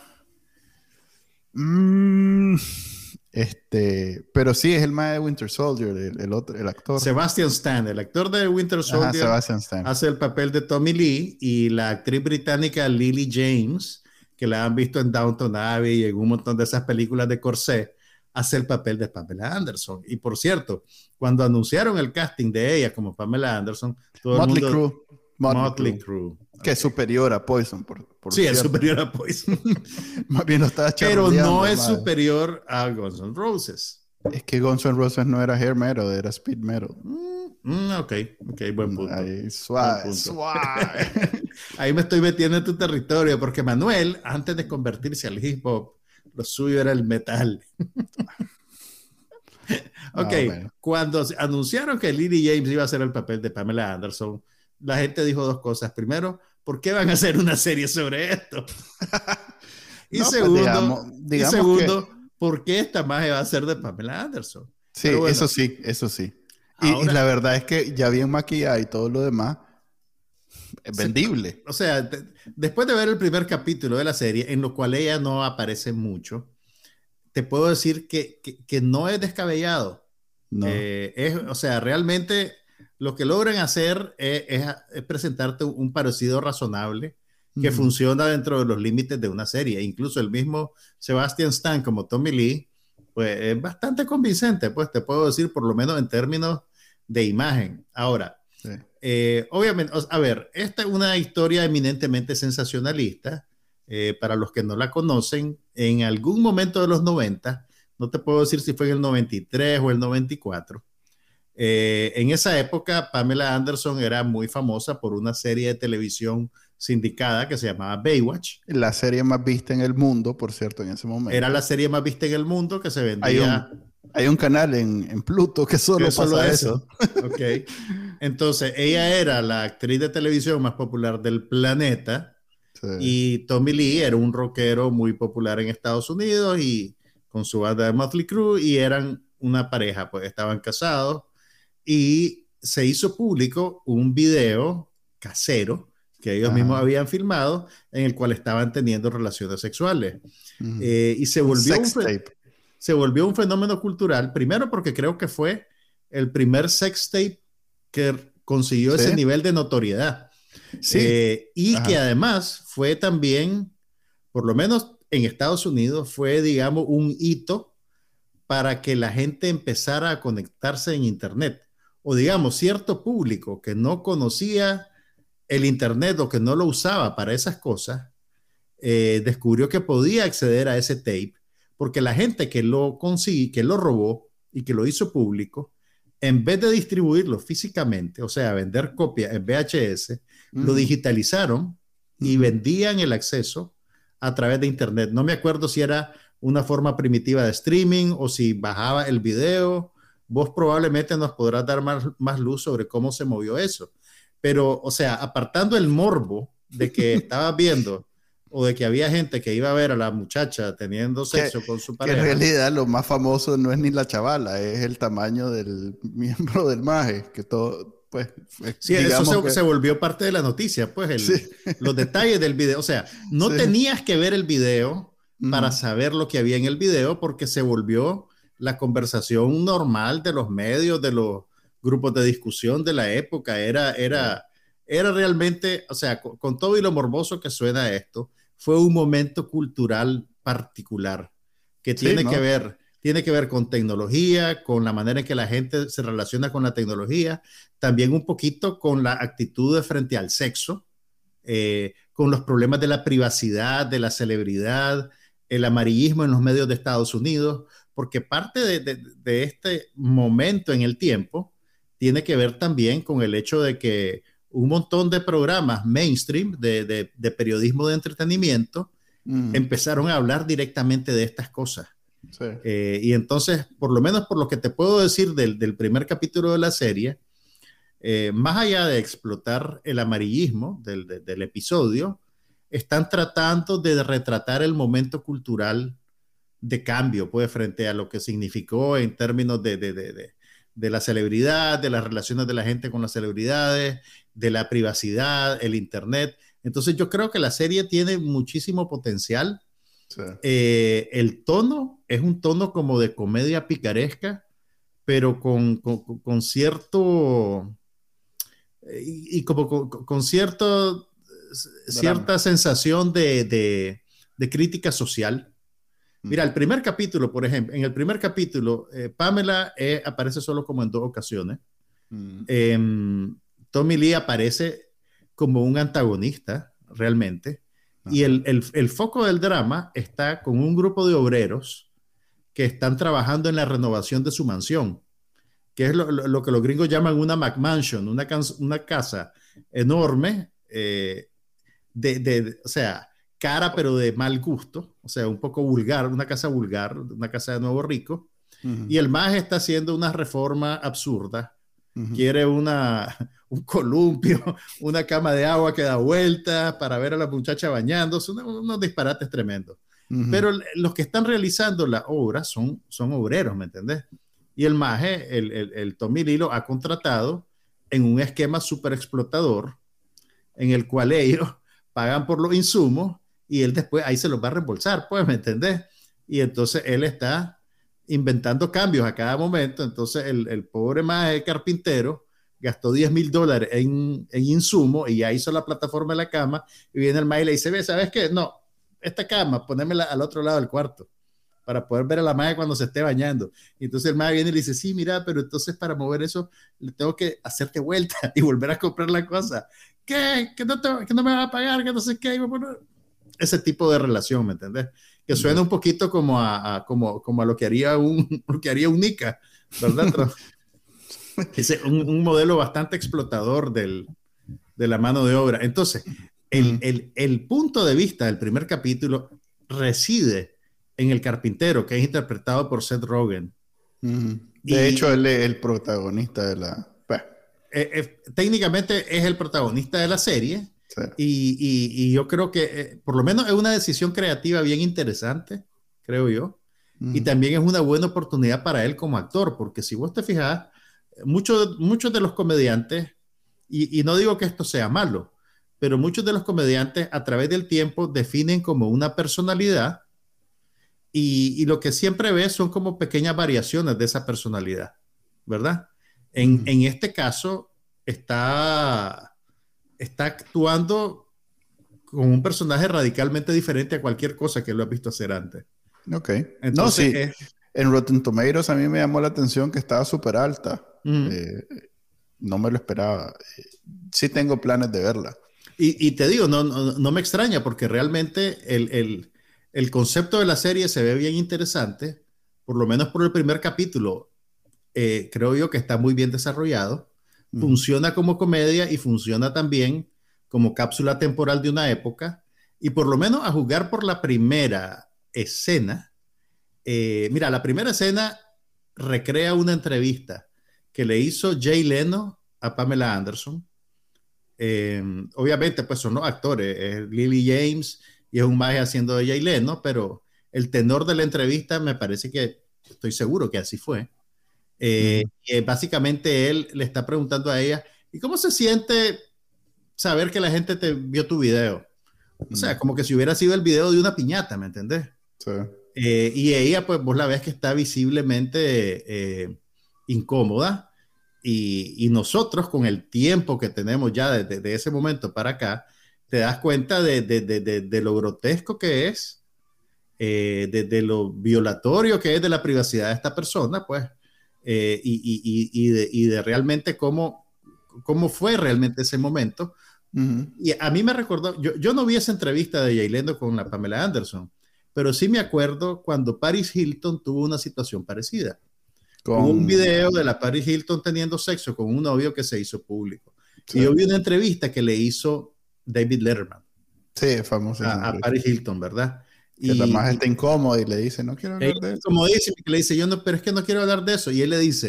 Pero sí, es el mae de Winter Soldier, el otro, el actor. Sebastian Stan, el actor de Winter Soldier. Ajá, Sebastian Stan. Hace el papel de Tommy Lee, y la actriz británica Lily James, que la han visto en Downton Abbey y en un montón de esas películas de corsé, hace el papel de Pamela Anderson. Y por cierto, cuando anunciaron el casting de ella como Pamela Anderson, todo Motley el mundo... Motley Crue. Que es superior a Poison, por sí, cierto. es superior a Poison. Más bien lo estaba Pero no es madre. Superior a Guns N' Roses. Es que Guns N' Roses no era hair metal, era speed metal. Ok, buen punto. Ahí, suave, buen punto. Suave. Ahí me estoy metiendo en tu territorio, porque Manuel, antes de convertirse al hip hop, lo suyo era el metal. Ok, bueno. Cuando anunciaron que Lily James iba a hacer el papel de Pamela Anderson, la gente dijo dos cosas. Primero, ¿por qué van a hacer una serie sobre esto? Y no, segundo, digamos segundo que... ¿por qué esta magia va a ser de Pamela Anderson? Sí, bueno, eso sí. Ahora, y la verdad es que ya bien maquillada y todo lo demás es vendible. Sí, o sea, después de ver el primer capítulo de la serie, en lo cual ella no aparece mucho, te puedo decir que no es descabellado. No. O sea, realmente lo que logran hacer es presentarte un parecido razonable que funciona dentro de los límites de una serie. Incluso el mismo Sebastian Stan como Tommy Lee, pues es bastante convincente, pues te puedo decir, por lo menos en términos de imagen. Ahora, sí. Obviamente, a ver, esta es una historia eminentemente sensacionalista. Para los que no la conocen, en algún momento de los 90, no te puedo decir si fue en el 93 o el 94, en esa época Pamela Anderson era muy famosa por una serie de televisión sindicada que se llamaba Baywatch. La serie más vista en el mundo, por cierto, en ese momento. Era la serie más vista en el mundo, que se vendía... Hay un canal en Pluto que solo pasa eso. Ok. Entonces, ella era la actriz de televisión más popular del planeta. Sí. Y Tommy Lee era un rockero muy popular en Estados Unidos y con su banda de Motley Crue, y eran una pareja, pues estaban casados, y se hizo público un video casero que ellos mismos habían filmado, en el cual estaban teniendo relaciones sexuales. Y se volvió un fenómeno cultural, primero porque creo que fue el primer sex tape que consiguió ese nivel de notoriedad. Sí. Y que además fue también, por lo menos en Estados Unidos, fue, digamos, un hito para que la gente empezara a conectarse en Internet. O digamos, cierto público que no conocía el Internet o que no lo usaba para esas cosas, descubrió que podía acceder a ese tape, porque la gente que lo consiguió, que lo robó y que lo hizo público, en vez de distribuirlo físicamente, o sea, vender copias en VHS, lo digitalizaron y vendían el acceso a través de Internet. No me acuerdo si era una forma primitiva de streaming o si bajaba el video. Vos probablemente nos podrás dar más luz sobre cómo se movió eso. Pero, o sea, apartando el morbo de que estabas viendo o de que había gente que iba a ver a la muchacha teniendo sexo con su pareja. Que en realidad lo más famoso no es ni la chavala, es el tamaño del miembro del maje, que todo, pues... Sí, eso se volvió parte de la noticia, pues, los detalles del video. O sea, no tenías que ver el video para saber lo que había en el video, porque se volvió la conversación normal de los medios, de los grupos de discusión de la época. Era realmente, o sea, con todo y lo morboso que suena esto, fue un momento cultural particular que tiene que ver con tecnología, con la manera en que la gente se relaciona con la tecnología, también un poquito con la actitud frente al sexo, con los problemas de la privacidad, de la celebridad, el amarillismo en los medios de Estados Unidos, porque parte de este momento en el tiempo tiene que ver también con el hecho de que un montón de programas mainstream de periodismo de entretenimiento empezaron a hablar directamente de estas cosas. Sí. Y entonces, por lo menos por lo que te puedo decir del primer capítulo de la serie, más allá de explotar el amarillismo del episodio, están tratando de retratar el momento cultural de cambio, pues, frente a lo que significó en términos de la celebridad, de las relaciones de la gente con las celebridades, de la privacidad, el internet. Entonces yo creo que la serie tiene muchísimo potencial. Sí. El tono es un tono como de comedia picaresca, pero con cierto... y como con cierta sensación de crítica social. Mira, el primer capítulo, por ejemplo, en el primer capítulo, Pamela aparece solo como en 2 ocasiones. Tommy Lee aparece como un antagonista, realmente. Y el foco del drama está con un grupo de obreros que están trabajando en la renovación de su mansión, que es lo que los gringos llaman una McMansion, una casa enorme, o sea, cara pero de mal gusto, o sea, un poco vulgar, una casa de nuevo rico, y el maje está haciendo una reforma absurda, quiere un columpio, una cama de agua que da vuelta para ver a la muchacha bañándose, unos disparates tremendos. Pero los que están realizando la obra son obreros, ¿me entendés? Y el maje, el Tommy Lee lo ha contratado en un esquema súper explotador en el cual ellos pagan por los insumos y él después ahí se los va a reembolsar, pues, ¿me entendés? Y entonces él está inventando cambios a cada momento. Entonces el pobre maje carpintero gastó $10,000 en insumos y ya hizo la plataforma de la cama, y viene el maje y le dice, ve, ¿sabes qué? No, esta cama, ponémela al otro lado del cuarto para poder ver a la maje cuando se esté bañando. Y entonces el maje viene y le dice, sí, mira, pero entonces para mover eso le tengo que hacerte vuelta y volver a comprar la cosa. ¿Qué? ¿Que no me va a pagar? ¿Que no sé qué? Ese tipo de relación, ¿me entendés? Que suena un poquito como a lo que haría un Nika, ¿verdad? Es un modelo bastante explotador de la mano de obra. Entonces, el punto de vista del primer capítulo reside en el carpintero, que es interpretado por Seth Rogen. De hecho, él es el protagonista de la... técnicamente es el protagonista de la serie. Sí. Y yo creo que por lo menos es una decisión creativa bien interesante, creo yo. Y también es una buena oportunidad para él como actor, porque si vos te fijas, muchos de los comediantes, y no digo que esto sea malo, pero muchos de los comediantes a través del tiempo definen como una personalidad, y lo que siempre ves son como pequeñas variaciones de esa personalidad, ¿verdad? En este caso está actuando como un personaje radicalmente diferente a cualquier cosa que lo has visto hacer antes. Ok. Entonces, no, sí. En Rotten Tomatoes a mí me llamó la atención que estaba súper alta. No me lo esperaba. Sí tengo planes de verla. Y te digo, no me extraña, porque realmente el concepto de la serie se ve bien interesante, por lo menos por el primer capítulo. Creo yo que está muy bien desarrollado. Funciona como comedia y funciona también como cápsula temporal de una época. Y por lo menos a jugar por la primera escena, mira, la primera escena recrea una entrevista que le hizo Jay Leno a Pamela Anderson. Obviamente, pues son los actores, es Lily James y es un maje haciendo de Jay Leno, pero el tenor de la entrevista me parece que, estoy seguro que así fue. Básicamente él le está preguntando a ella, ¿y cómo se siente saber que la gente te vio tu video? O sea, como que si hubiera sido el video de una piñata, ¿me entendés? Sí. Y ella, pues vos la ves que está visiblemente incómoda, y nosotros con el tiempo que tenemos ya desde ese momento para acá, te das cuenta de lo grotesco que es, de lo violatorio que es de la privacidad de esta persona, pues, y de realmente cómo fue realmente ese momento. Y a mí me recordó, yo no vi esa entrevista de Jay Leno con la Pamela Anderson, pero sí me acuerdo cuando Paris Hilton tuvo una situación parecida. Hubo un video de la Paris Hilton teniendo sexo con un novio que se hizo público. Sí. Y yo vi una entrevista que le hizo David Letterman. Sí, es famoso. A Paris Hilton, ¿verdad? Que además está incómodo y le dice, no quiero hablar de eso. Como dice, le dice, yo no, pero es que no quiero hablar de eso. Y él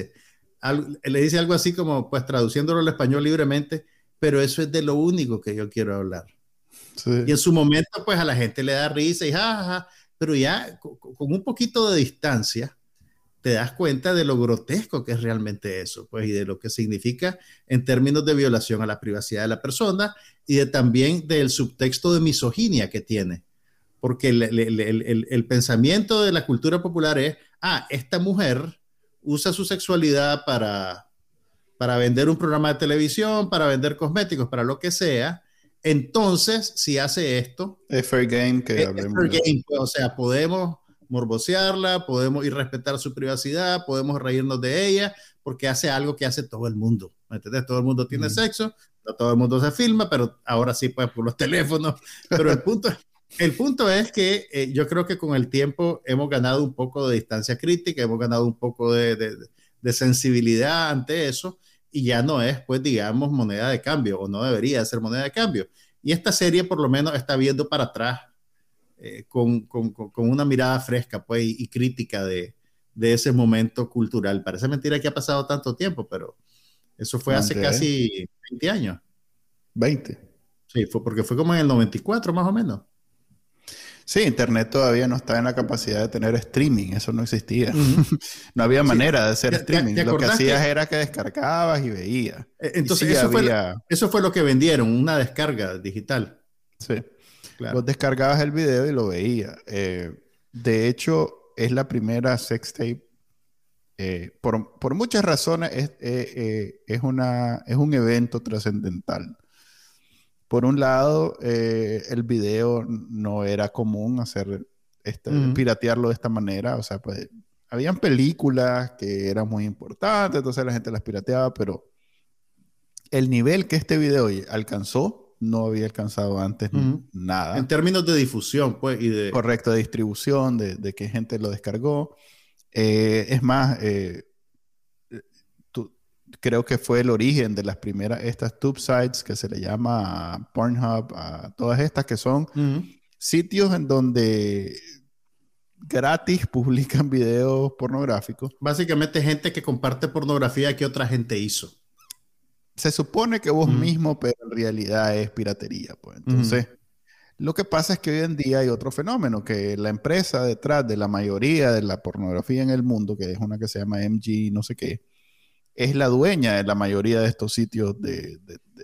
le dice algo así como, pues traduciéndolo al español libremente, pero eso es de lo único que yo quiero hablar. Sí. Y en su momento, pues a la gente le da risa y jajaja, pero ya con un poquito de distancia, te das cuenta de lo grotesco que es realmente eso, pues, y de lo que significa en términos de violación a la privacidad de la persona y también del subtexto de misoginia que tiene. Porque el pensamiento de la cultura popular es, esta mujer usa su sexualidad para vender un programa de televisión, para vender cosméticos, para lo que sea. Entonces, si hace esto... Es fair game que hablemos. Es fair game, pues, o sea, podemos morbosearla, podemos ir respetar su privacidad, podemos reírnos de ella, porque hace algo que hace todo el mundo. ¿Entendés? Todo el mundo tiene sexo, no todo el mundo se filma, pero ahora sí, pues, por los teléfonos. Pero el punto es que yo creo que con el tiempo hemos ganado un poco de distancia crítica, hemos ganado un poco de sensibilidad ante eso, y ya no es, pues, digamos, moneda de cambio, o no debería ser moneda de cambio. Y esta serie, por lo menos, está viendo para atrás con una mirada fresca, pues, y crítica de ese momento cultural. Parece mentira que ha pasado tanto tiempo, pero eso fue hace casi 20 años. 20. Sí, porque fue como en el 94, más o menos. Sí, Internet todavía no está en la capacidad de tener streaming, eso no existía. No había manera de hacer streaming. Lo que hacías era que descargabas y veías. Entonces, eso fue lo que vendieron, una descarga digital. Sí. Claro. Vos descargabas el video y lo veías. De hecho, es la primera sextape. Por muchas razones es un evento trascendental. Por un lado, el video no era común hacer piratearlo de esta manera. O sea, pues habían películas que eran muy importantes, entonces la gente las pirateaba, pero el nivel que este video alcanzó no había alcanzado antes nada. En términos de difusión, pues, y correcto, de distribución, de que gente lo descargó. Es más, creo que fue el origen de las primeras, estas tube sites que se le llama Pornhub, todas estas que son sitios en donde gratis publican videos pornográficos. Básicamente gente que comparte pornografía que otra gente hizo. Se supone que vos mismo, pero en realidad es piratería, pues. Entonces, lo que pasa es que hoy en día hay otro fenómeno, que la empresa detrás de la mayoría de la pornografía en el mundo, que es una que se llama MG, no sé qué, es la dueña de la mayoría de estos sitios de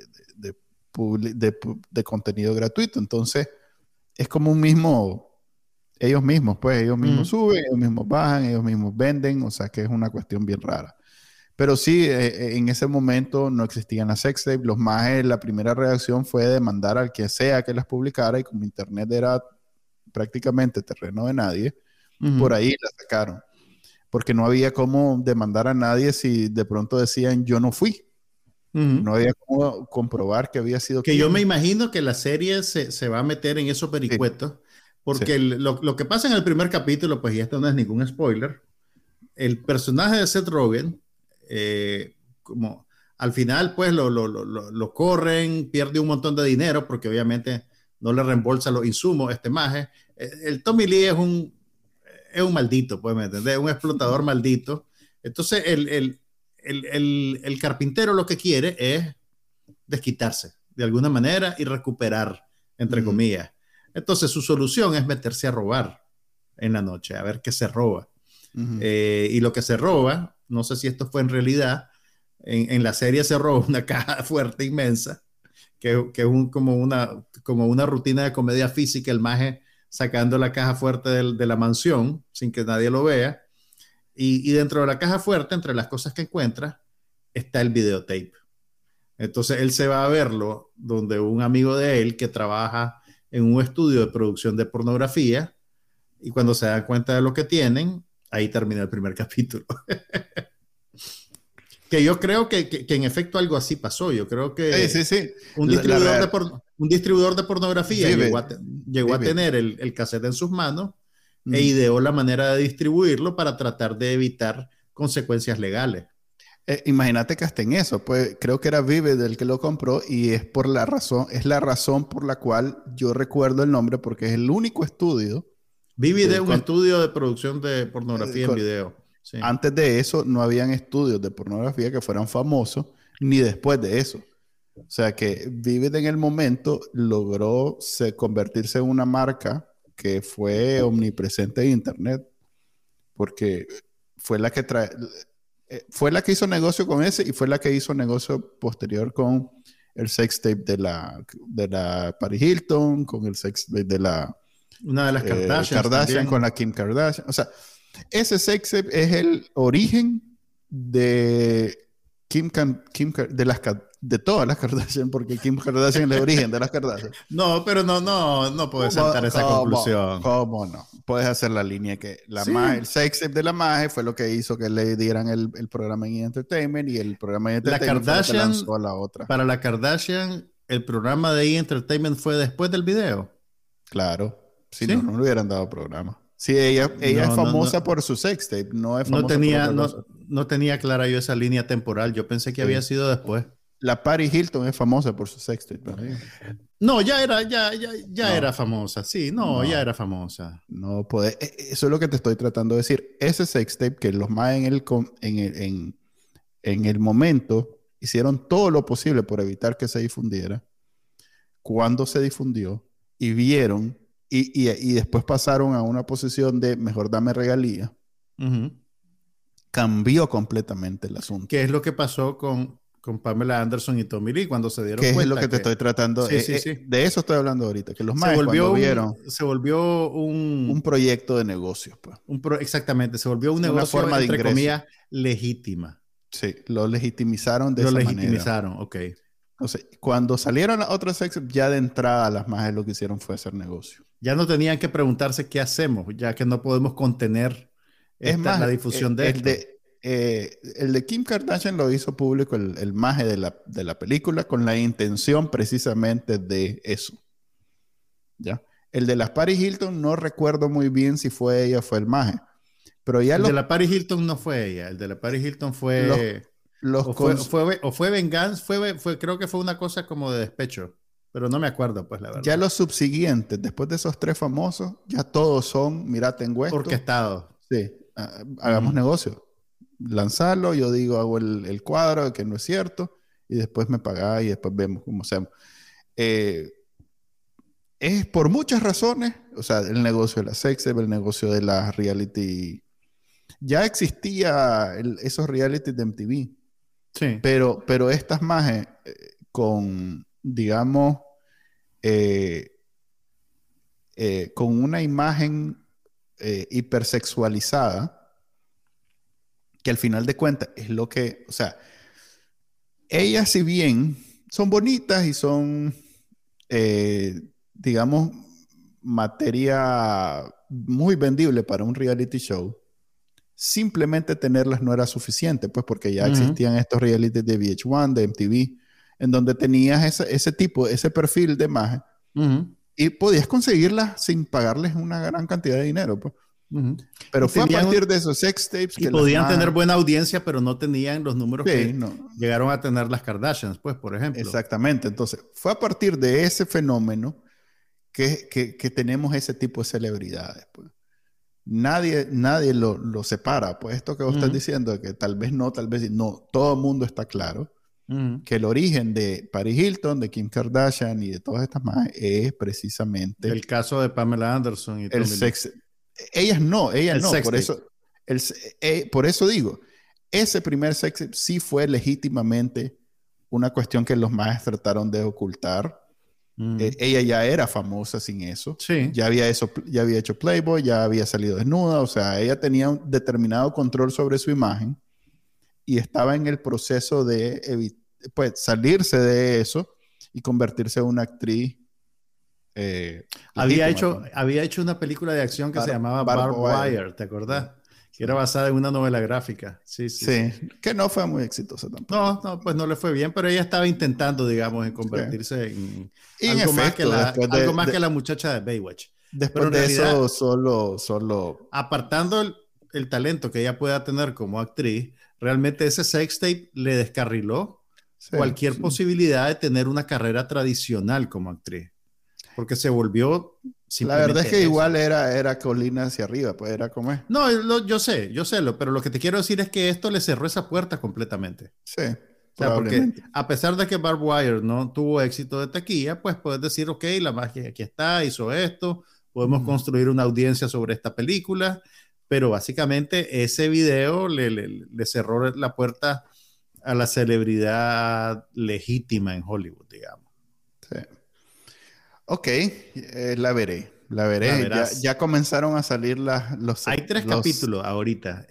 contenido gratuito. Entonces, es como ellos mismos suben, ellos mismos bajan, ellos mismos venden, o sea que es una cuestión bien rara. Pero sí, en ese momento no existían las sextapes. Los majes, la primera reacción fue demandar al que sea que las publicara, y como Internet era prácticamente terreno de nadie, por ahí las sacaron. Porque no había cómo demandar a nadie si de pronto decían yo no fui. No había cómo comprobar que había sido... Que yo me imagino que la serie se va a meter en esos vericuetos, porque lo que pasa en el primer capítulo, pues, y esto no es ningún spoiler, el personaje de Seth Rogen, como al final, pues, lo corren, pierde un montón de dinero, porque obviamente no le reembolsa los insumos, maje. El Tommy Lee es un maldito, pues, ¿me entendés? Un explotador maldito. Entonces, el carpintero lo que quiere es desquitarse de alguna manera y recuperar, entre comillas. Entonces, su solución es meterse a robar en la noche, a ver qué se roba. Y lo que se roba, no sé si esto fue en realidad, en la serie se roba una caja fuerte inmensa, que es como una rutina de comedia física, el maje sacando la caja fuerte de la mansión sin que nadie lo vea, y dentro de la caja fuerte, entre las cosas que encuentra, está el videotape. Entonces él se va a verlo donde un amigo de él que trabaja en un estudio de producción de pornografía, y cuando se dan cuenta de lo que tienen, ahí termina el primer capítulo. Que yo creo que en efecto algo así pasó. Yo creo que un distribuidor de pornografía llegó a tener el cassette en sus manos e ideó la manera de distribuirlo para tratar de evitar consecuencias legales. Imagínate que hasta en eso, pues creo que era Vivid el que lo compró y es la razón por la cual yo recuerdo el nombre porque es el único estudio. Vivid es un estudio de producción de pornografía en video. Sí. Antes de eso no habían estudios de pornografía que fueran famosos, ni después de eso. O sea que Vivid en el momento logró convertirse en una marca que fue omnipresente en Internet, porque fue la que hizo negocio con ese y fue la que hizo negocio posterior con el sextape de la Paris Hilton, con el sextape de una de las Kardashian con la Kim Kardashian. O sea, ese sextape es el origen de de todas las Kardashian, porque Kim Kardashian es el origen de las Kardashian. No, pero no puedes saltar esa conclusión. ¿Cómo no? Puedes hacer la línea que el sextape de la maje fue lo que hizo que le dieran el programa en Entertainment y el programa en Entertainment la Kardashian, fue lo que lanzó a la otra. Para la Kardashian, el programa de Entertainment fue después del video. Claro. Si no, no le hubieran dado programa. Sí, ella es famosa por su sextape, no es famosa no tenía clara yo esa línea temporal. Yo pensé que había sido después. La Paris Hilton es famosa por su sextape. No, ya era famosa. Sí, ya era famosa. No puede. Eso es lo que te estoy tratando de decir. Ese sextape que los más en el momento hicieron todo lo posible por evitar que se difundiera. Cuando se difundió y vieron y después pasaron a una posición de mejor dame regalía, cambió completamente el asunto. ¿Qué es lo que pasó con Pamela Anderson y Tommy Lee cuando se dieron cuenta? ¿Qué es lo que te estoy tratando? Sí. De eso estoy hablando ahorita. Que los más cuando vieron... Se volvió un proyecto de negocios. Pues. Exactamente. Se volvió un negocio, forma entre comillas, legítima. Sí, lo legitimizaron de esa manera. Lo legitimizaron, ok. Entonces, cuando salieron las otras sexos, ya de entrada las majes lo que hicieron fue hacer negocio. Ya no tenían que preguntarse qué hacemos, ya que no podemos contener la difusión de esto. El de Kim Kardashian lo hizo público el maje de la película con la intención precisamente de eso. ¿Ya? El de las Paris Hilton no recuerdo muy bien si fue ella o fue el maje. Pero ya de la Paris Hilton no fue ella. El de la Paris Hilton fue... fue venganza, creo que fue una cosa como de despecho. Pero no me acuerdo, pues, la verdad. Ya los subsiguientes, después de esos tres famosos, ya todos son, mira, tengo esto. Orquestados. Sí, hagamos negocio. Lanzarlo, yo digo, hago el cuadro, que no es cierto, y después me pagás y después vemos cómo hacemos. Es por muchas razones, o sea, el negocio de la sextape, el negocio de la reality. Ya existía esos reality de MTV. Sí. Pero estas majes con, digamos, con una imagen hipersexualizada, que al final de cuentas es lo que, o sea, ellas si bien son bonitas y son, digamos, materia muy vendible para un reality show, simplemente tenerlas no era suficiente, pues porque ya existían estos realities de VH1, de MTV, en donde tenías ese perfil de imagen y podías conseguirlas sin pagarles una gran cantidad de dinero, pues. Pero fue a partir de esos sex tapes que podían tener buena audiencia, pero no tenían los números que llegaron a tener las Kardashians, pues, por ejemplo. Exactamente. Entonces, fue a partir de ese fenómeno que tenemos ese tipo de celebridades, pues. Nadie lo separa. Pues esto que vos estás diciendo, que tal vez no, todo el mundo está claro que el origen de Paris Hilton, de Kim Kardashian y de todas estas más es precisamente el caso de Pamela Anderson y el sex. Ellas no. Por eso digo, ese primer sex sí fue legítimamente una cuestión que los más trataron de ocultar. Ella ya era famosa sin eso. Sí. Ya había hecho Playboy, ya había salido desnuda. O sea, ella tenía un determinado control sobre su imagen y estaba en el proceso de salirse de eso y convertirse en una actriz. Había hecho una película de acción que se llamaba Barbed Wire, ¿te acordás? Que era basada en una novela gráfica. Sí. Que no fue muy exitosa tampoco. No, pues no le fue bien, pero ella estaba intentando, digamos, en convertirse en algo más que la muchacha de Baywatch. Después de eso, solo... Apartando el talento que ella pueda tener como actriz, realmente ese sextape le descarriló cualquier posibilidad de tener una carrera tradicional como actriz. Porque se volvió... La verdad es que igual era colina hacia arriba, pues era como es. No, yo sé, pero lo que te quiero decir es que esto le cerró esa puerta completamente. Sí. O sea, porque a pesar de que Barbed Wire no tuvo éxito de taquilla, pues puedes decir, ok, la magia aquí está, hizo esto, podemos construir una audiencia sobre esta película, pero básicamente ese video le cerró la puerta a la celebridad legítima en Hollywood, digamos. Sí. Ok, la veré. Ya comenzaron a salir los... Hay 3 capítulos ahorita.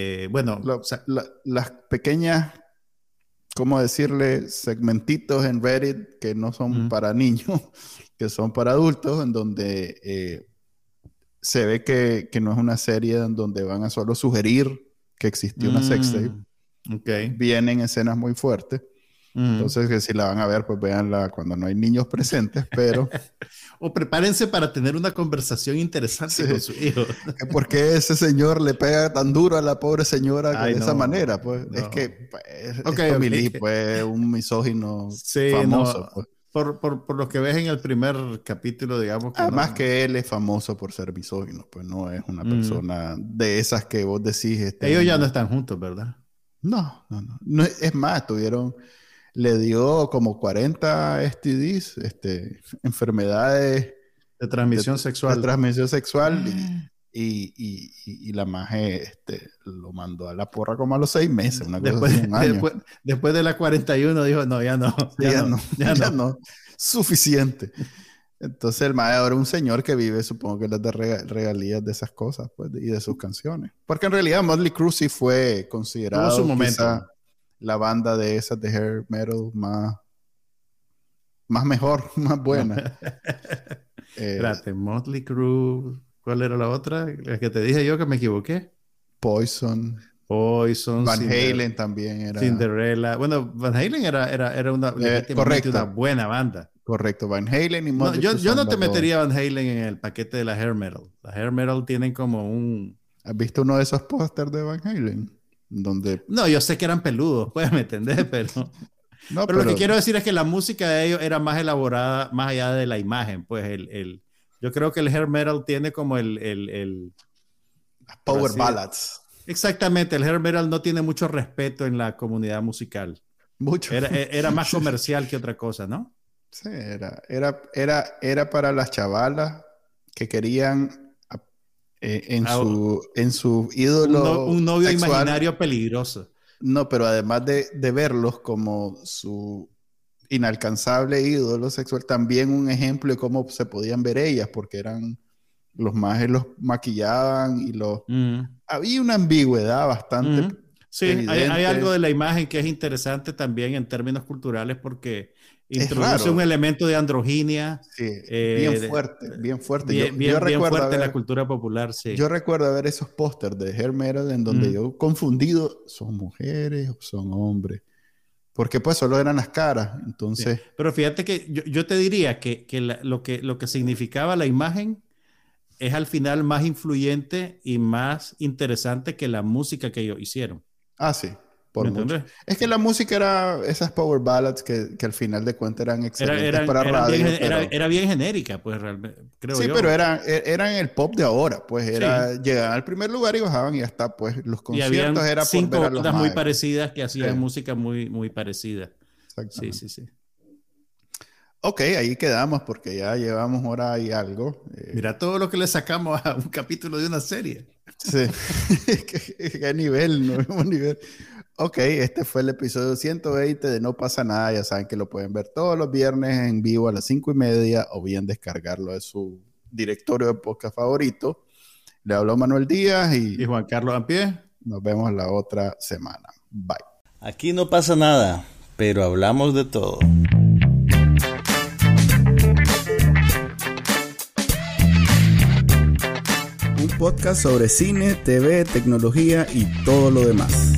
Las pequeñas, ¿cómo decirle? Segmentitos en Reddit que no son para niños, que son para adultos, en donde se ve que no es una serie en donde van a solo sugerir que existió una sextape. Okay. Vienen escenas muy fuertes. Entonces, que si la van a ver, pues véanla cuando no hay niños presentes, pero... O prepárense para tener una conversación interesante con su hijo. ¿Por qué ese señor le pega tan duro a la pobre señora de esa manera? Pues es que Tommy Lee, pues, un misógino famoso. Pues. Por lo que ves en el primer capítulo, digamos. Además que él es famoso por ser misógino, pues no es una persona de esas que vos decís... Ellos ya no están juntos, ¿verdad? No. Es más, le dio como 40 STDs, enfermedades de transmisión sexual. De transmisión sexual y la maje lo mandó a la porra como a los 6 meses, un año. Después de la 41 dijo, no, ya no. Ya no. Suficiente. Entonces el maje ahora es un señor que vive, supongo que las de regalías de esas cosas, pues, y de sus canciones. Porque en realidad Motley Crue sí fue considerado su momento. La banda de esas de hair metal más mejor, más buena. Espérate, Motley Crue, ¿cuál era la otra? La que te dije yo que me equivoqué. Poison. Van Halen también era. Cinderella. Bueno, Van Halen era una buena banda. Correcto, Van Halen y Motley Crue. Yo no te metería Van Halen en el paquete de la hair metal. La hair metal tienen como un... ¿Has visto uno de esos pósters de Van Halen? No, yo sé que eran peludos, puedes me entender, pero lo que quiero decir es que la música de ellos era más elaborada, más allá de la imagen, pues yo creo que el hair metal tiene como las power ballads. Exactamente, el hair metal no tiene mucho respeto en la comunidad musical. Mucho. Era más comercial que otra cosa, ¿no? Sí, era para las chavalas que querían en su ídolo un novio sexual, imaginario peligroso. No, pero además de verlos como su inalcanzable ídolo sexual, también un ejemplo de cómo se podían ver ellas, porque eran los majes los maquillaban y había una ambigüedad bastante sí, hay algo de la imagen que es interesante también en términos culturales, porque introduce un elemento de androginia. Sí, bien fuerte. Bien fuerte en la cultura popular, sí. Yo recuerdo ver esos pósters de hair metal en donde yo confundido, ¿son mujeres o son hombres? Porque pues solo eran las caras, entonces... Sí. Pero fíjate que yo te diría que lo que significaba la imagen es al final más influyente y más interesante que la música que ellos hicieron. Ah, sí. Por mucho. Es que la música era esas power ballads que al final de cuentas eran excelentes para radio. Era bien genérica, pues realmente, creo yo. Sí, pero eran el pop de ahora, pues llegaban al primer lugar y bajaban y hasta pues los conciertos era por ver a los bandas muy parecidas que hacían música muy, muy parecida. Exactamente. Sí. Ok, ahí quedamos porque ya llevamos hora y algo. Mira todo lo que le sacamos a un capítulo de una serie. Sí, qué nivel, no mismo nivel. Ok, este fue el episodio 120 de No Pasa Nada. Ya saben que lo pueden ver todos los viernes en vivo a las 5:30 o bien descargarlo de su directorio de podcast favorito. Le habló Manuel Díaz y Juan Carlos Ampie. Nos vemos la otra semana. Bye. Aquí no pasa nada, pero hablamos de todo. Un podcast sobre cine, TV, tecnología y todo lo demás.